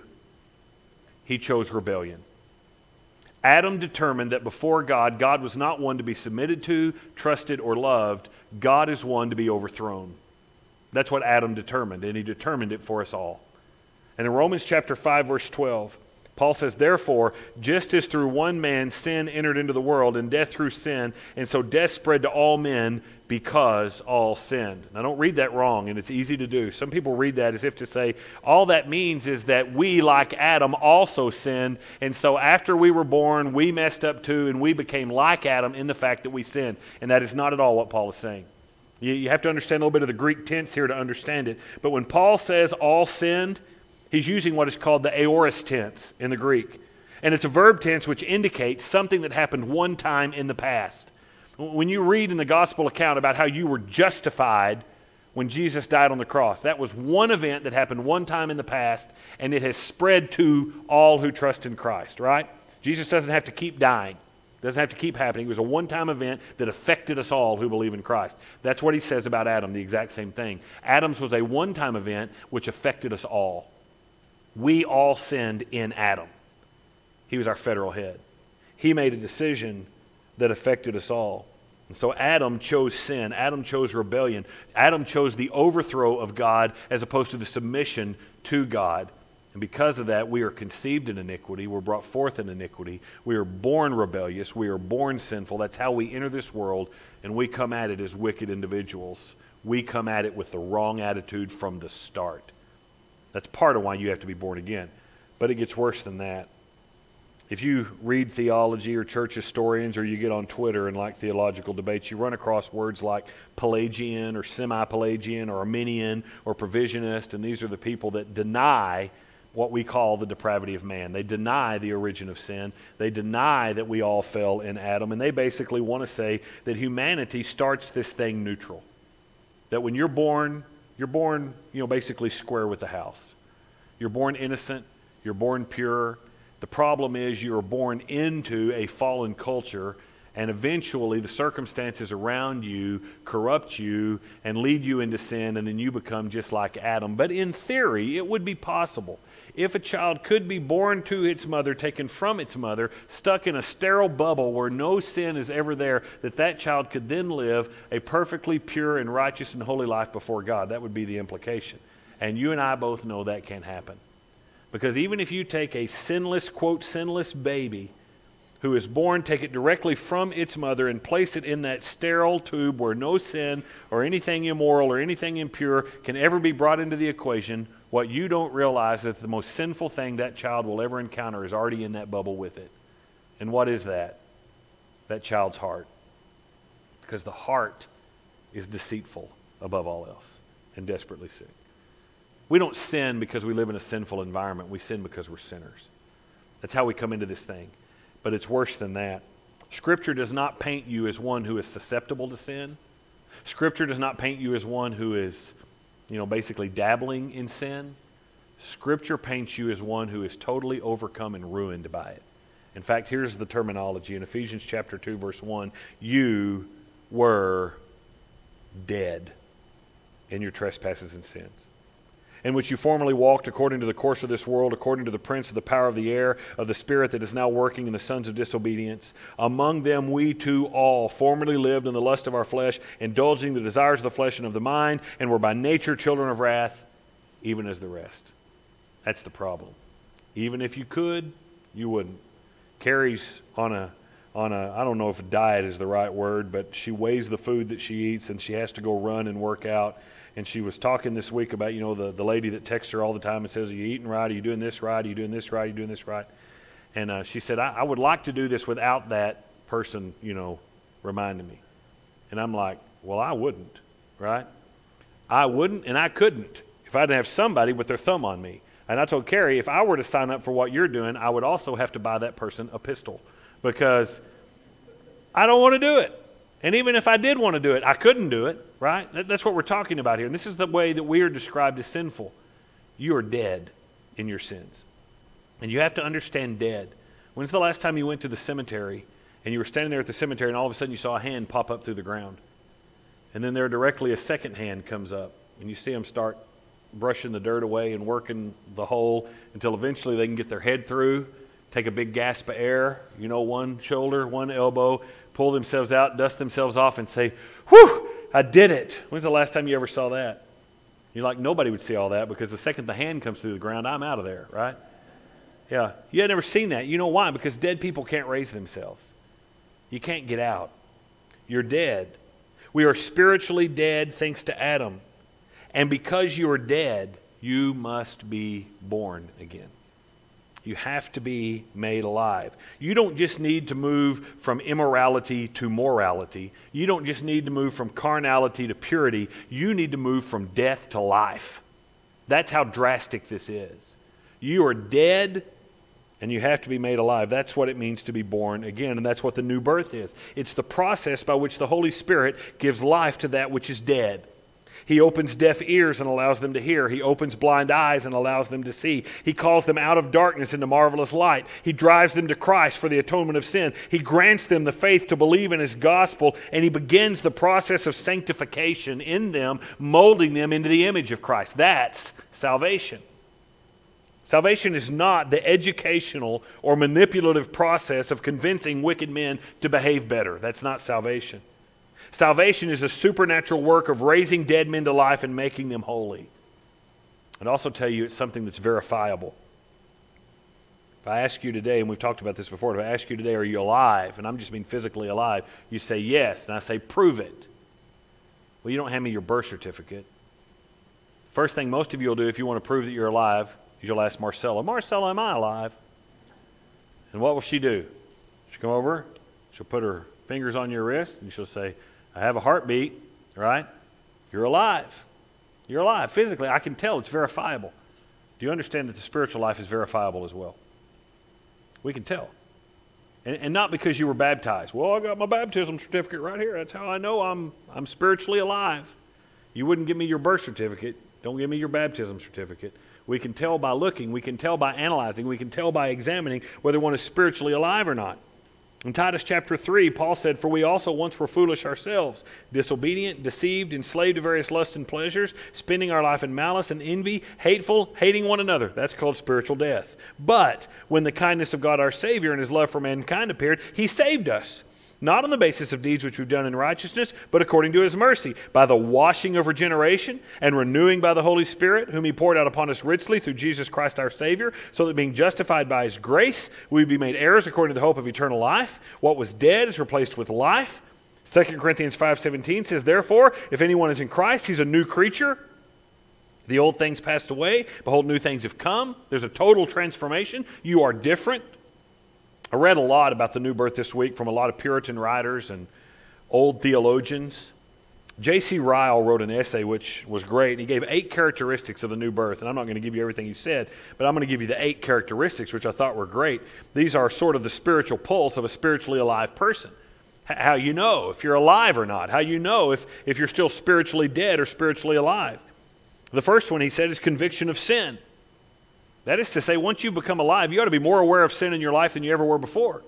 S1: He chose rebellion. Adam determined that before God, God was not one to be submitted to, trusted, or loved. God is one to be overthrown. That's what Adam determined, and he determined it for us all. And in Romans chapter five, verse twelve, Paul says, therefore, just as through one man sin entered into the world, and death through sin, and so death spread to all men because all sinned. Now don't read that wrong, and it's easy to do. Some people read that as if to say, all that means is that we, like Adam, also sinned, and so after we were born, we messed up too, and we became like Adam in the fact that we sinned. And that is not at all what Paul is saying. You, you have to understand a little bit of the Greek tense here to understand it. But when Paul says all sinned, he's using what is called the aorist tense in the Greek. And it's a verb tense which indicates something that happened one time in the past. When you read in the gospel account about how you were justified when Jesus died on the cross, that was one event that happened one time in the past, and it has spread to all who trust in Christ, right? Jesus doesn't have to keep dying. Doesn't have to keep happening. It was a one-time event that affected us all who believe in Christ. That's what he says about Adam, the exact same thing. Adam's was a one-time event which affected us all. We all sinned in Adam. He was our federal head. He made a decision that affected us all. And so Adam chose sin. Adam chose rebellion. Adam chose the overthrow of God as opposed to the submission to God. And because of that, we are conceived in iniquity. We're brought forth in iniquity. We are born rebellious. We are born sinful. That's how we enter this world, and we come at it as wicked individuals. We come at it with the wrong attitude from the start. That's part of why you have to be born again. But it gets worse than that. If you read theology or church historians, or you get on Twitter and like theological debates, you run across words like Pelagian or semi-Pelagian or Arminian or provisionist, and these are the people that deny what we call the depravity of man. They deny the origin of sin. They deny that we all fell in Adam, and they basically want to say that humanity starts this thing neutral. That when you're born, you're born, you know, basically square with the house. You're born innocent. You're born pure. The problem is you are born into a fallen culture, and eventually the circumstances around you corrupt you and lead you into sin, and then you become just like Adam. But in theory, it would be possible. If a child could be born to its mother, taken from its mother, stuck in a sterile bubble where no sin is ever there, that that child could then live a perfectly pure and righteous and holy life before God. That would be the implication. And you and I both know that can't happen. Because even if you take a sinless, quote, sinless baby who is born, take it directly from its mother and place it in that sterile tube where no sin or anything immoral or anything impure can ever be brought into the equation, what you don't realize is that the most sinful thing that child will ever encounter is already in that bubble with it. And what is that? That child's heart. Because the heart is deceitful above all else and desperately sick. We don't sin because we live in a sinful environment. We sin because we're sinners. That's how we come into this thing. But it's worse than that. Scripture does not paint you as one who is susceptible to sin. Scripture does not paint you as one who is, you know, basically dabbling in sin. Scripture paints you as one who is totally overcome and ruined by it. In fact, here's the terminology in Ephesians chapter two, verse one. You were dead in your trespasses and sins, in which you formerly walked according to the course of this world, according to the prince of the power of the air, of the spirit that is now working in the sons of disobedience. Among them we too all formerly lived in the lust of our flesh, indulging the desires of the flesh and of the mind, and were by nature children of wrath, even as the rest. That's the problem. Even if you could, you wouldn't. Carrie's on a, on a, I don't know if diet is the right word, but she weighs the food that she eats, and she has to go run and work out. And she was talking this week about, you know, the, the lady that texts her all the time and says, are you eating right? Are you doing this right? Are you doing this right? Are you doing this right? And uh, she said, I, I would like to do this without that person, you know, reminding me. And I'm like, well, I wouldn't, right? I wouldn't and I couldn't if I didn't have somebody with their thumb on me. And I told Carrie, if I were to sign up for what you're doing, I would also have to buy that person a pistol because I don't want to do it. And even if I did want to do it, I couldn't do it, right? That's what we're talking about here. And this is the way that we are described as sinful. You are dead in your sins. And you have to understand dead. When's the last time you went to the cemetery and you were standing there at the cemetery and all of a sudden you saw a hand pop up through the ground? And then there directly a second hand comes up and you see them start brushing the dirt away and working the hole until eventually they can get their head through, take a big gasp of air, you know, one shoulder, one elbow, pull themselves out, dust themselves off, and say, whew, I did it. When's the last time you ever saw that? You're like, nobody would see all that because the second the hand comes through the ground, I'm out of there, right? Yeah, you had never seen that. You know why? Because dead people can't raise themselves. You can't get out. You're dead. We are spiritually dead thanks to Adam. And because you are dead, you must be born again. You have to be made alive. You don't just need to move from immorality to morality. You don't just need to move from carnality to purity. You need to move from death to life. That's how drastic this is. You are dead and you have to be made alive. That's what it means to be born again, and that's what the new birth is. It's the process by which the Holy Spirit gives life to that which is dead. He opens deaf ears and allows them to hear. He opens blind eyes and allows them to see. He calls them out of darkness into marvelous light. He drives them to Christ for the atonement of sin. He grants them the faith to believe in His gospel, and He begins the process of sanctification in them, molding them into the image of Christ. That's salvation. Salvation is not the educational or manipulative process of convincing wicked men to behave better. That's not salvation. Salvation is a supernatural work of raising dead men to life and making them holy. I'd also tell you it's something that's verifiable. If I ask you today, and we've talked about this before, if I ask you today, are you alive? And I'm just being physically alive. You say yes, and I say, prove it. Well, you don't hand me your birth certificate. First thing most of you will do if you want to prove that you're alive is you'll ask Marcella, Marcella, am I alive? And what will she do? She'll come over, she'll put her fingers on your wrist, and she'll say, I have a heartbeat, right? You're alive. You're alive. Physically, I can tell it's verifiable. Do you understand that the spiritual life is verifiable as well? We can tell. And, and not because you were baptized. Well, I got my baptism certificate right here. That's how I know I'm, I'm spiritually alive. You wouldn't give me your birth certificate. Don't give me your baptism certificate. We can tell by looking. We can tell by analyzing. We can tell by examining whether one is spiritually alive or not. In Titus chapter three, Paul said, "For we also once were foolish ourselves, disobedient, deceived, enslaved to various lusts and pleasures, spending our life in malice and envy, hateful, hating one another." That's called spiritual death. "But when the kindness of God our Savior and his love for mankind appeared, he saved us, not on the basis of deeds which we've done in righteousness, but according to his mercy, by the washing of regeneration and renewing by the Holy Spirit, whom he poured out upon us richly through Jesus Christ our Savior, so that being justified by his grace, we be made heirs according to the hope of eternal life. What was dead is replaced with life." Second Corinthians five seventeen says, "Therefore, if anyone is in Christ, he's a new creature. The old things passed away. Behold, new things have come." There's a total transformation. You are different. I read a lot about the new birth this week from a lot of Puritan writers and old theologians. J C Ryle wrote an essay which was great. He gave eight characteristics of the new birth, and I'm not going to give you everything he said, but I'm going to give you the eight characteristics which I thought were great. These are sort of the spiritual pulse of a spiritually alive person. H- how you know if you're alive or not. How you know if, if you're still spiritually dead or spiritually alive. The first one, he said, is conviction of sin. That is to say, once you become alive, you ought to be more aware of sin in your life than you ever were before.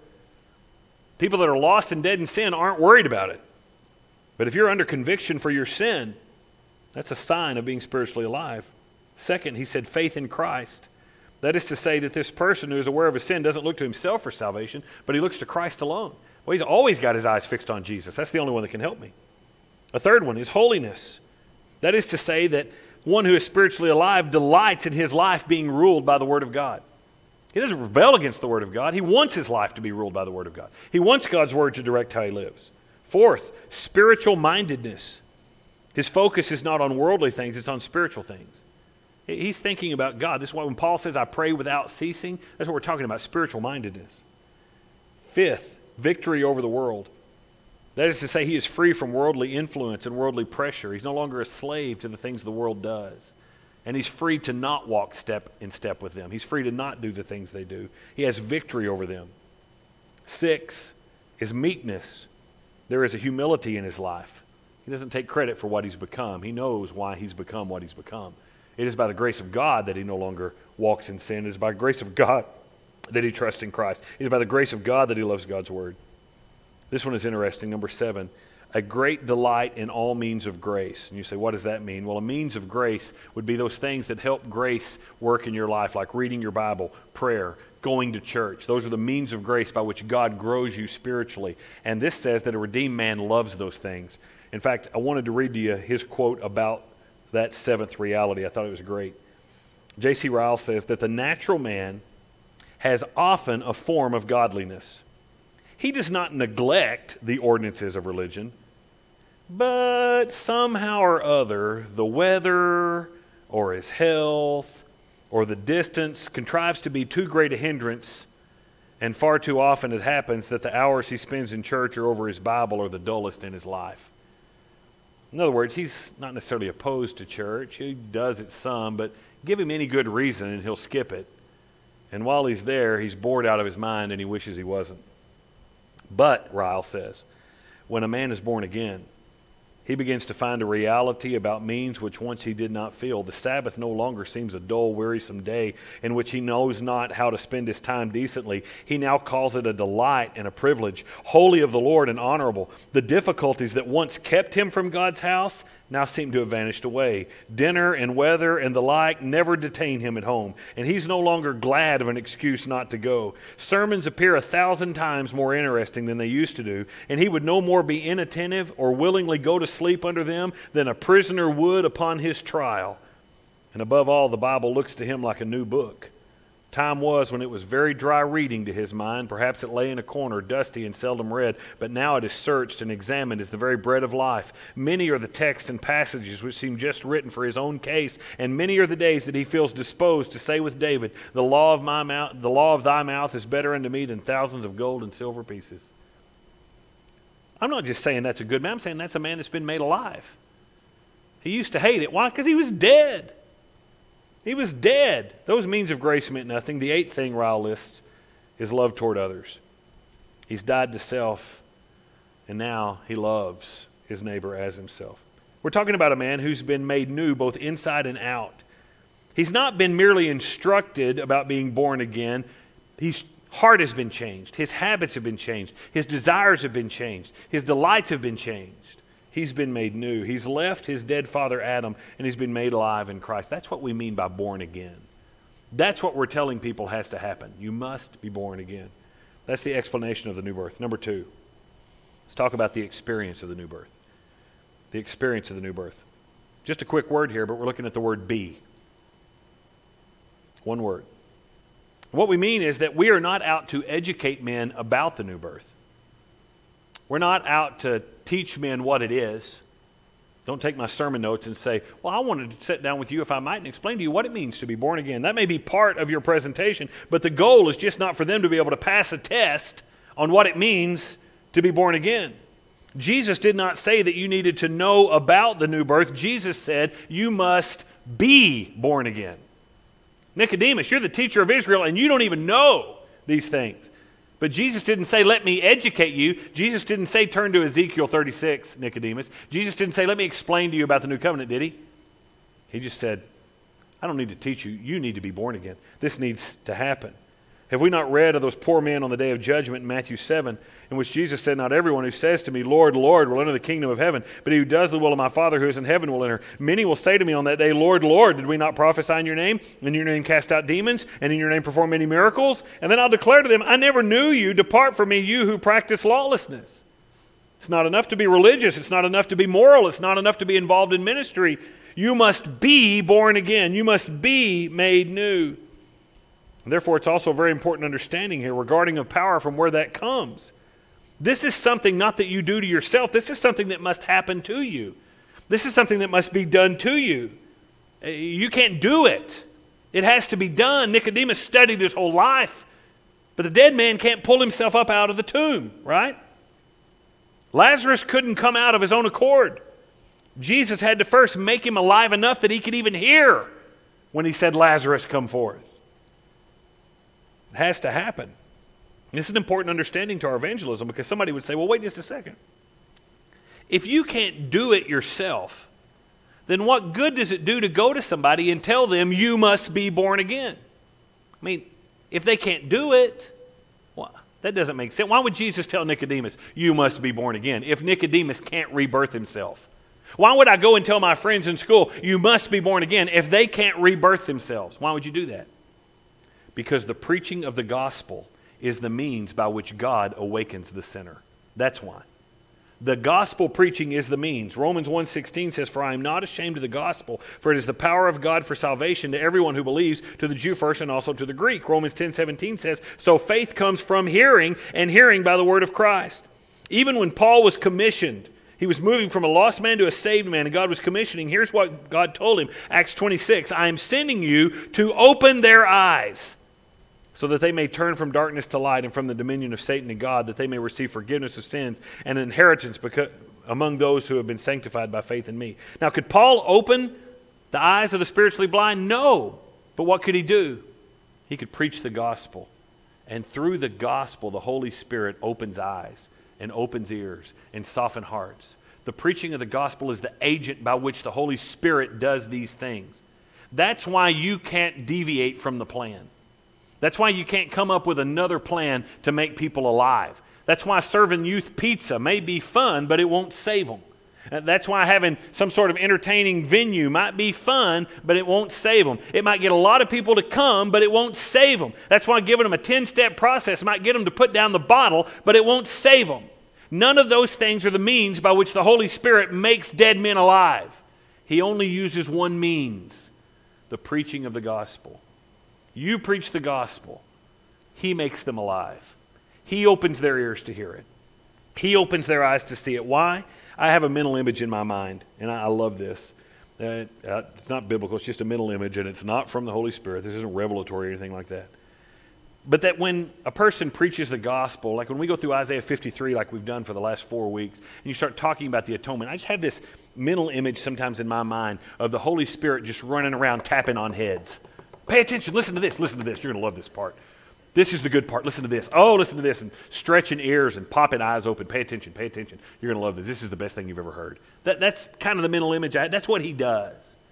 S1: People that are lost and dead in sin aren't worried about it. But if you're under conviction for your sin, that's a sign of being spiritually alive. Second, he said, faith in Christ. That is to say that this person who is aware of his sin doesn't look to himself for salvation, but he looks to Christ alone. Well, he's always got his eyes fixed on Jesus. That's the only one that can help me. A third one is holiness. That is to say that one who is spiritually alive delights in his life being ruled by the Word of God. He doesn't rebel against the Word of God. He wants his life to be ruled by the Word of God. He wants God's Word to direct how he lives. Fourth, spiritual mindedness. His focus is not on worldly things, it's on spiritual things. He's thinking about God. This is why when Paul says, "I pray without ceasing," that's what we're talking about, spiritual mindedness. Fifth, victory over the world. That is to say, he is free from worldly influence and worldly pressure. He's no longer a slave to the things the world does. And he's free to not walk step in step with them. He's free to not do the things they do. He has victory over them. Six is meekness. There is a humility in his life. He doesn't take credit for what he's become. He knows why he's become what he's become. It is by the grace of God that he no longer walks in sin. It is by the grace of God that he trusts in Christ. It is by the grace of God that he loves God's Word. This one is interesting. Number seven, a great delight in all means of grace. And you say, what does that mean? Well, a means of grace would be those things that help grace work in your life, like reading your Bible, prayer, going to church. Those are the means of grace by which God grows you spiritually. And this says that a redeemed man loves those things. In fact, I wanted to read to you his quote about that seventh reality. I thought it was great. J C Ryle says that the natural man has often a form of godliness. He does not neglect the ordinances of religion, but somehow or other, the weather or his health or the distance contrives to be too great a hindrance, and far too often it happens that the hours he spends in church or over his Bible are the dullest in his life. In other words, he's not necessarily opposed to church. He does it some, but give him any good reason and he'll skip it. And while he's there, he's bored out of his mind and he wishes he wasn't. But, Ryle says, when a man is born again, he begins to find a reality about means which once he did not feel. The Sabbath no longer seems a dull, wearisome day in which he knows not how to spend his time decently. He now calls it a delight and a privilege, holy of the Lord and honorable. The difficulties that once kept him from God's house now seem to have vanished away. Dinner and weather and the like never detain him at home, and he's no longer glad of an excuse not to go. Sermons appear a thousand times more interesting than they used to do, and he would no more be inattentive or willingly go to sleep under them than a prisoner would upon his trial. And above all, the Bible looks to him like a new book. Time was when it was very dry reading to his mind. Perhaps it lay in a corner, dusty and seldom read, but now it is searched and examined as the very bread of life. Many are the texts and passages which seem just written for his own case, and many are the days that he feels disposed to say with David, "The law of my mouth, the law of thy mouth is better unto me than thousands of gold and silver pieces." I'm not just saying that's a good man. I'm saying that's a man that's been made alive. He used to hate it. Why? Because he was dead. He was dead. Those means of grace meant nothing. The eighth thing Ryle lists is love toward others. He's died to self, and now he loves his neighbor as himself. We're talking about a man who's been made new both inside and out. He's not been merely instructed about being born again. He's heart has been changed. His habits have been changed. His desires have been changed. His delights have been changed. He's been made new. He's left his dead father Adam, and he's been made alive in Christ. That's what we mean by born again. That's what we're telling people has to happen. You must be born again. That's the explanation of the new birth. Number two, let's talk about the experience of the new birth. The experience of the new birth. Just a quick word here, but we're looking at the word be. One word. What we mean is that we are not out to educate men about the new birth. We're not out to teach men what it is. Don't take my sermon notes and say, well, I wanted to sit down with you, if I might, and explain to you what it means to be born again. That may be part of your presentation, but the goal is just not for them to be able to pass a test on what it means to be born again. Jesus did not say that you needed to know about the new birth. Jesus said you must be born again. Nicodemus, you're the teacher of Israel, and you don't even know these things. But Jesus didn't say, let me educate you. Jesus didn't say, turn to Ezekiel thirty-six, Nicodemus. Jesus didn't say, let me explain to you about the new covenant, did he? He just said, I don't need to teach you. You need to be born again. This needs to happen. Have we not read of those poor men on the day of judgment in Matthew seven, in which Jesus said, not everyone who says to me, Lord, Lord, will enter the kingdom of heaven, but he who does the will of my Father who is in heaven will enter. Many will say to me on that day, Lord, Lord, did we not prophesy in your name? In your name cast out demons, and in your name perform many miracles? And then I'll declare to them, I never knew you. Depart from me, you who practice lawlessness. It's not enough to be religious. It's not enough to be moral. It's not enough to be involved in ministry. You must be born again. You must be made new. And therefore, it's also a very important understanding here regarding the power from where that comes. This is something not that you do to yourself. This is something that must happen to you. This is something that must be done to you. You can't do it. It has to be done. Nicodemus studied his whole life, but the dead man can't pull himself up out of the tomb, right? Lazarus couldn't come out of his own accord. Jesus had to first make him alive enough that he could even hear when he said, Lazarus, come forth. It has to happen. This is an important understanding to our evangelism, because somebody would say, well, wait just a second. If you can't do it yourself, then what good does it do to go to somebody and tell them you must be born again? I mean, if they can't do it, well, that doesn't make sense. Why would Jesus tell Nicodemus, you must be born again, if Nicodemus can't rebirth himself? Why would I go and tell my friends in school, you must be born again, if they can't rebirth themselves? Why would you do that? Because the preaching of the gospel is the means by which God awakens the sinner. That's why. The gospel preaching is the means. Romans one sixteen says, for I am not ashamed of the gospel, for it is the power of God for salvation to everyone who believes, to the Jew first and also to the Greek. Romans ten seventeen says, so faith comes from hearing, and hearing by the word of Christ. Even when Paul was commissioned, he was moving from a lost man to a saved man, and God was commissioning. Here's what God told him, Acts twenty-six, I am sending you to open their eyes, so that they may turn from darkness to light and from the dominion of Satan to God, that they may receive forgiveness of sins and an inheritance because, among those who have been sanctified by faith in me. Now, could Paul open the eyes of the spiritually blind? No. But what could he do? He could preach the gospel. And through the gospel, the Holy Spirit opens eyes and opens ears and softens hearts. The preaching of the gospel is the agent by which the Holy Spirit does these things. That's why you can't deviate from the plan. That's why you can't come up with another plan to make people alive. That's why serving youth pizza may be fun, but it won't save them. That's why having some sort of entertaining venue might be fun, but it won't save them. It might get a lot of people to come, but it won't save them. That's why giving them a ten-step process might get them to put down the bottle, but it won't save them. None of those things are the means by which the Holy Spirit makes dead men alive. He only uses one means, the preaching of the gospel. You preach the gospel. He makes them alive. He opens their ears to hear it. He opens their eyes to see it. Why? I have a mental image in my mind, and I, I love this. Uh, uh, it's not biblical. It's just a mental image, and it's not from the Holy Spirit. This isn't revelatory or anything like that. But that when a person preaches the gospel, like when we go through Isaiah fifty-three like we've done for the last four weeks, and you start talking about the atonement, I just have this mental image sometimes in my mind of the Holy Spirit just running around tapping on heads. Pay attention. Listen to this. Listen to this. You're going to love this part. This is the good part. Listen to this. Oh, listen to this. And stretching ears and popping eyes open. Pay attention. Pay attention. You're going to love this. This is the best thing you've ever heard. That, that's kind of the mental image. I, that's what he does.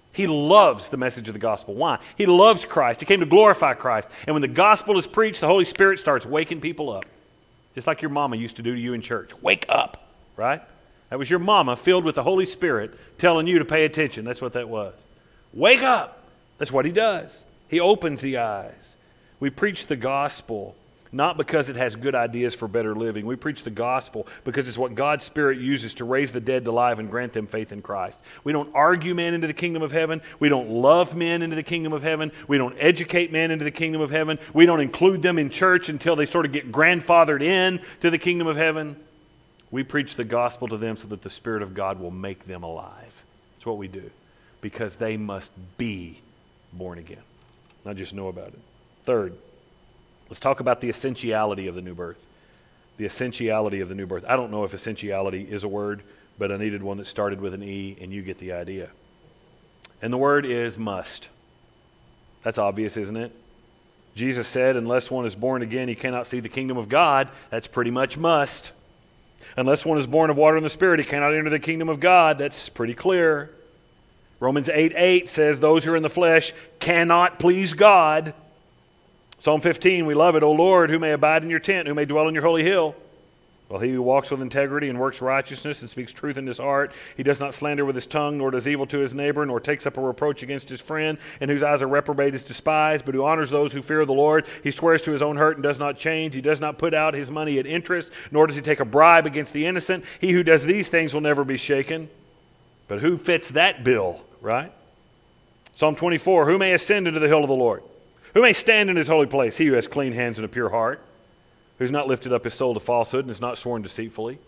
S1: He loves the message of the gospel. Why? He loves Christ. He came to glorify Christ. And when the gospel is preached, the Holy Spirit starts waking people up. Just like your mama used to do to you in church. Wake up, right? That was your mama filled with the Holy Spirit telling you to pay attention. That's what that was. Wake up. That's what he does. He opens the eyes. We preach the gospel not because it has good ideas for better living. We preach the gospel because it's what God's Spirit uses to raise the dead to life and grant them faith in Christ. We don't argue men into the kingdom of heaven. We don't love men into the kingdom of heaven. We don't educate men into the kingdom of heaven. We don't include them in church until they sort of get grandfathered in to the kingdom of heaven. We preach the gospel to them so that the Spirit of God will make them alive. That's what we do, because they must be born again, not just know about it. Third, let's talk about the essentiality of the new birth. The essentiality of the new birth. I don't know if essentiality is a word, but I needed one that started with an E, and you get the idea. And the word is must. That's obvious, isn't it? Jesus said, unless one is born again, he cannot see the kingdom of God. That's pretty much must. Unless one is born of water and the Spirit, he cannot enter the kingdom of God. That's pretty clear. Romans eight eight says those who are in the flesh cannot please God. Psalm fifteen, we love it. O Lord, who may abide in your tent, who may dwell in your holy hill? Well, he who walks with integrity and works righteousness and speaks truth in his heart, he does not slander with his tongue, nor does evil to his neighbor, nor takes up a reproach against his friend, and whose eyes are reprobate is despised, but who honors those who fear the Lord. He swears to his own hurt and does not change. He does not put out his money at interest, nor does he take a bribe against the innocent. He who does these things will never be shaken. But who fits that bill, right? Psalm twenty-four, who may ascend into the hill of the Lord? Who may stand in his holy place? He who has clean hands and a pure heart, who's not lifted up his soul to falsehood and is not sworn deceitfully.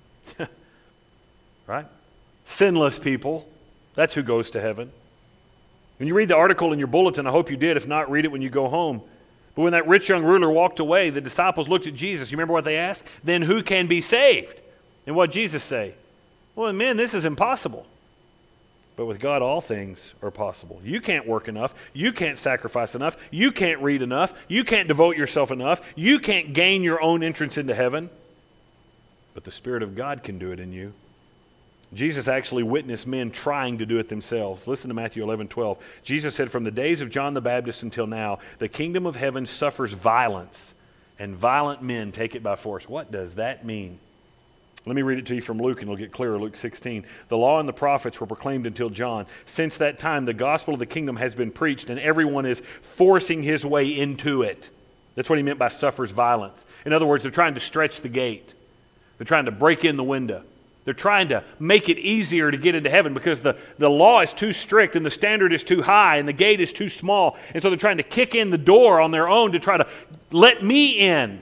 S1: Right? Sinless people. That's who goes to heaven. When you read the article in your bulletin, I hope you did. If not, read it when you go home. But when that rich young ruler walked away, the disciples looked at Jesus. You remember what they asked? Then who can be saved? And what did Jesus say? Well, men, this is impossible. But with God, all things are possible. You can't work enough. You can't sacrifice enough. You can't read enough. You can't devote yourself enough. You can't gain your own entrance into heaven. But the Spirit of God can do it in you. Jesus actually witnessed men trying to do it themselves. Listen to Matthew eleven twelve. Jesus said, from the days of John the Baptist until now, the kingdom of heaven suffers violence, and violent men take it by force. What does that mean? Let me read it to you from Luke, and it'll get clearer. Luke sixteen. The law and the prophets were proclaimed until John. Since that time, the gospel of the kingdom has been preached, and everyone is forcing his way into it. That's what he meant by suffers violence. In other words, they're trying to stretch the gate. They're trying to break in the window. They're trying to make it easier to get into heaven because the, the law is too strict and the standard is too high and the gate is too small. And so they're trying to kick in the door on their own to try to let me in.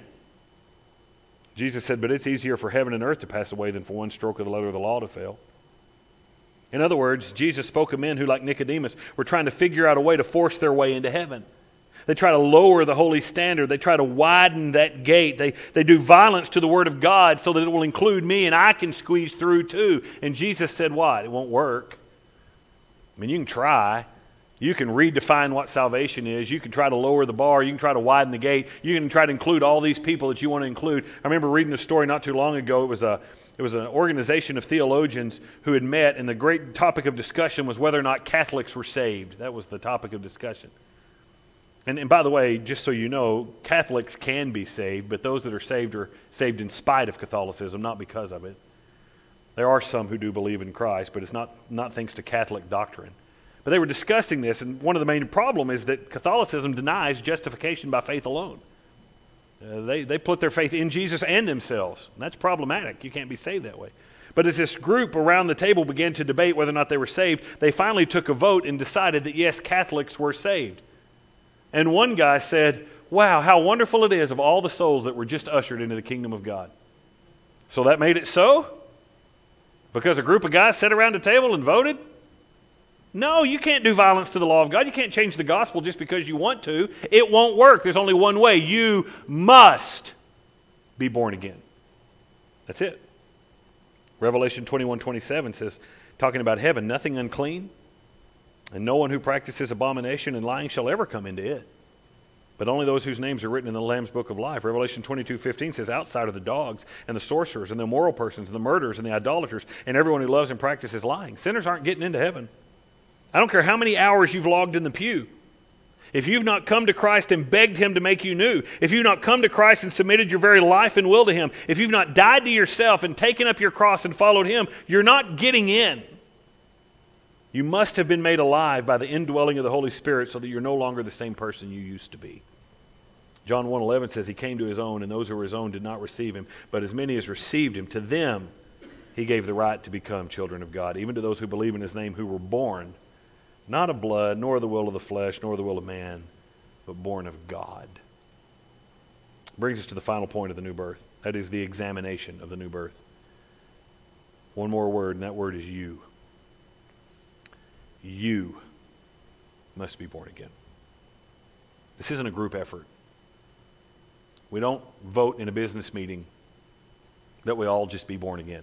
S1: Jesus said, but it's easier for heaven and earth to pass away than for one stroke of the letter of the law to fail. In other words, Jesus spoke of men who, like Nicodemus, were trying to figure out a way to force their way into heaven. They try to lower the holy standard. They try to widen that gate. They, they do violence to the Word of God so that it will include me and I can squeeze through too. And Jesus said what? It won't work. I mean, you can try. You can redefine what salvation is. You can try to lower the bar. You can try to widen the gate. You can try to include all these people that you want to include. I remember reading a story not too long ago. It was a it was an organization of theologians who had met, and the great topic of discussion was whether or not Catholics were saved. That was the topic of discussion. And, and by the way, just so you know, Catholics can be saved, but those that are saved are saved in spite of Catholicism, not because of it. There are some who do believe in Christ, but it's not, not thanks to Catholic doctrine. But they were discussing this, and one of the main problems is that Catholicism denies justification by faith alone. Uh, they, they put their faith in Jesus and themselves. And that's problematic. You can't be saved that way. But as this group around the table began to debate whether or not they were saved, they finally took a vote and decided that, yes, Catholics were saved. And one guy said, wow, how wonderful it is of all the souls that were just ushered into the kingdom of God. So that made it so? Because a group of guys sat around the table and voted? No, you can't do violence to the law of God. You can't change the gospel just because you want to. It won't work. There's only one way. You must be born again. That's it. Revelation twenty-one twenty-seven says, talking about heaven, nothing unclean, and no one who practices abomination and lying shall ever come into it, but only those whose names are written in the Lamb's book of life. Revelation twenty-two fifteen says, outside of the dogs and the sorcerers and the immoral persons and the murderers and the idolaters and everyone who loves and practices lying. Sinners aren't getting into heaven. I don't care how many hours you've logged in the pew. If you've not come to Christ and begged Him to make you new, if you've not come to Christ and submitted your very life and will to Him, if you've not died to yourself and taken up your cross and followed Him, you're not getting in. You must have been made alive by the indwelling of the Holy Spirit so that you're no longer the same person you used to be. John one eleven says He came to His own, and those who were His own did not receive Him. But as many as received Him, to them He gave the right to become children of God, even to those who believe in His name, who were born not of blood, nor the will of the flesh, nor the will of man, but born of God. Brings us to the final point of the new birth. That is the examination of the new birth. One more word, and that word is you. You must be born again. This isn't a group effort. We don't vote in a business meeting that we all just be born again.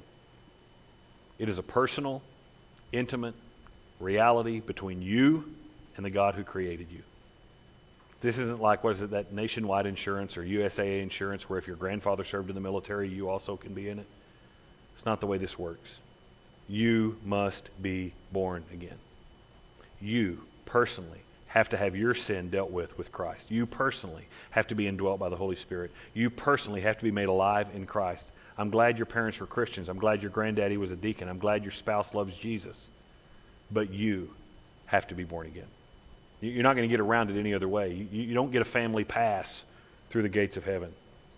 S1: It is a personal, intimate reality between you and the God who created you. This isn't like, what is it, that nationwide insurance or U S A A insurance where if your grandfather served in the military, you also can be in it. It's not the way this works. You must be born again. You personally have to have your sin dealt with with Christ. You personally have to be indwelt by the Holy Spirit. You personally have to be made alive in Christ. I'm glad your parents were Christians. I'm glad your granddaddy was a deacon. I'm glad your spouse loves Jesus. But you have to be born again. You're not going to get around it any other way. You, you don't get a family pass through the gates of heaven.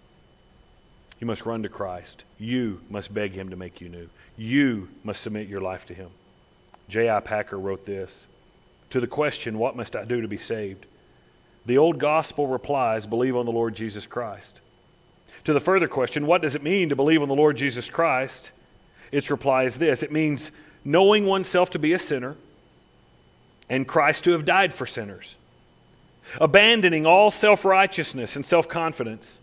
S1: You must run to Christ. You must beg Him to make you new. You must submit your life to Him. J I Packer wrote this: to the question, what must I do to be saved? The old gospel replies, believe on the Lord Jesus Christ. To the further question, what does it mean to believe on the Lord Jesus Christ? Its reply is this: it means knowing oneself to be a sinner and Christ to have died for sinners, abandoning all self-righteousness and self-confidence,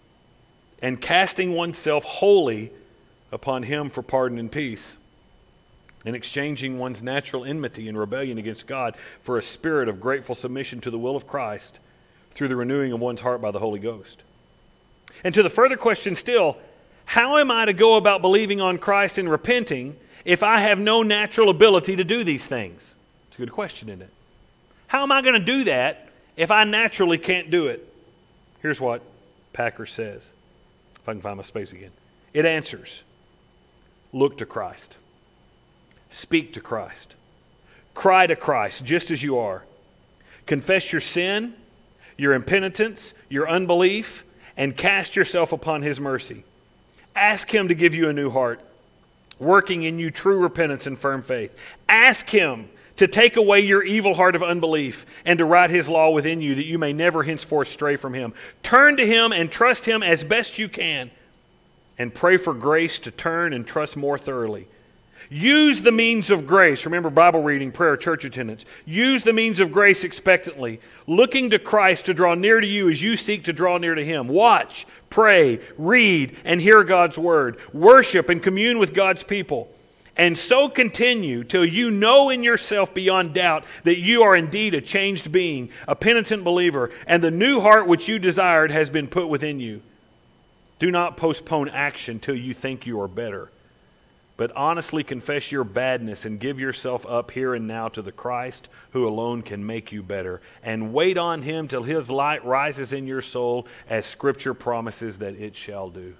S1: and casting oneself wholly upon Him for pardon and peace, and exchanging one's natural enmity and rebellion against God for a spirit of grateful submission to the will of Christ through the renewing of one's heart by the Holy Ghost. And to the further question still, how am I to go about believing on Christ and repenting if I have no natural ability to do these things? It's a good question, isn't it? How am I going to do that if I naturally can't do it? Here's what Packer says, if I can find my space again. It answers, look to Christ. Speak to Christ. Cry to Christ just as you are. Confess your sin, your impenitence, your unbelief, and cast yourself upon His mercy. Ask Him to give you a new heart, working in you true repentance and firm faith. Ask Him to take away your evil heart of unbelief and to write His law within you that you may never henceforth stray from Him. Turn to Him and trust Him as best you can, and pray for grace to turn and trust more thoroughly. Use the means of grace. Remember, Bible reading, prayer, church attendance. Use the means of grace expectantly, looking to Christ to draw near to you as you seek to draw near to Him. Watch, pray, read, and hear God's word. Worship and commune with God's people. And so continue till you know in yourself beyond doubt that you are indeed a changed being, a penitent believer, and the new heart which you desired has been put within you. Do not postpone action till you think you are better, but honestly confess your badness and give yourself up here and now to the Christ who alone can make you better. And wait on Him till His light rises in your soul, as Scripture promises that it shall do.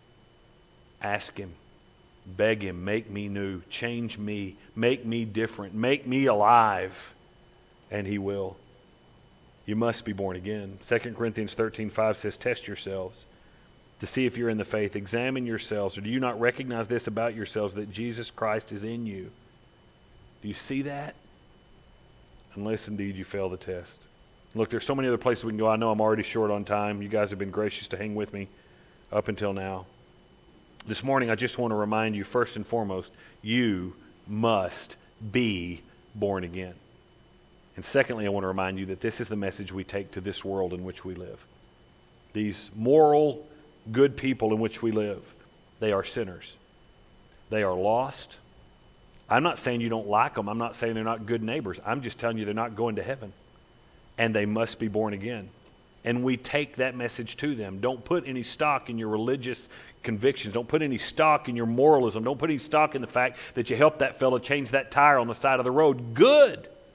S1: Ask Him. Beg Him, make me new, change me, make me different, make me alive, and He will. You must be born again. Second Corinthians thirteen five says, test yourselves to see if you're in the faith. Examine yourselves, or do you not recognize this about yourselves, that Jesus Christ is in you? Do you see that? Unless indeed you fail the test. Look, there's so many other places we can go. I know I'm already short on time. You guys have been gracious to hang with me up until now. This morning, I just want to remind you, first and foremost, you must be born again. And secondly, I want to remind you that this is the message we take to this world in which we live. These moral, good people in which we live, they are sinners. They are lost. I'm not saying you don't like them. I'm not saying they're not good neighbors. I'm just telling you they're not going to heaven. And they must be born again. And we take that message to them. Don't put any stock in your religious convictions. Don't put any stock in your moralism. Don't put any stock in the fact that you helped that fellow change that tire on the side of the road. Good.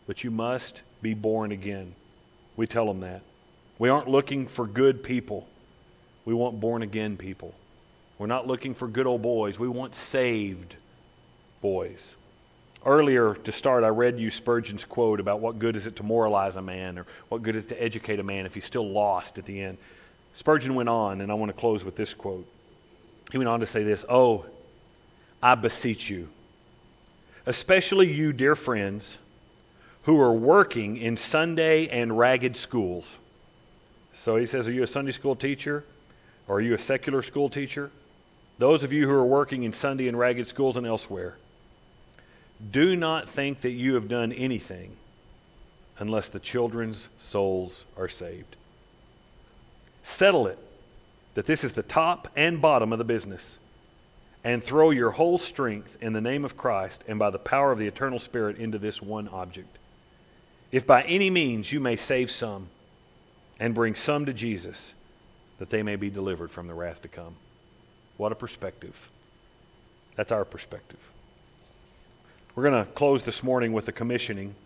S1: but you must be born again. We tell them that. We aren't looking for good people. We want born-again people. We're not looking for good old boys. We want saved boys. Earlier, to start, I read you Spurgeon's quote about what good is it to moralize a man, or what good is it to educate a man if he's still lost at the end. Spurgeon went on, and I want to close with this quote. He went on to say this, "Oh, I beseech you, especially you, dear friends, who are working in Sunday and ragged schools." So he says, are you a Sunday school teacher? Or are you a secular school teacher? Those of you who are working in Sunday and ragged schools and elsewhere, do not think that you have done anything unless the children's souls are saved. Settle it that this is the top and bottom of the business, and throw your whole strength in the name of Christ and by the power of the eternal Spirit into this one object. If by any means you may save some and bring some to Jesus, that they may be delivered from the wrath to come. What a perspective. That's our perspective. We're going to close this morning with a commissioning.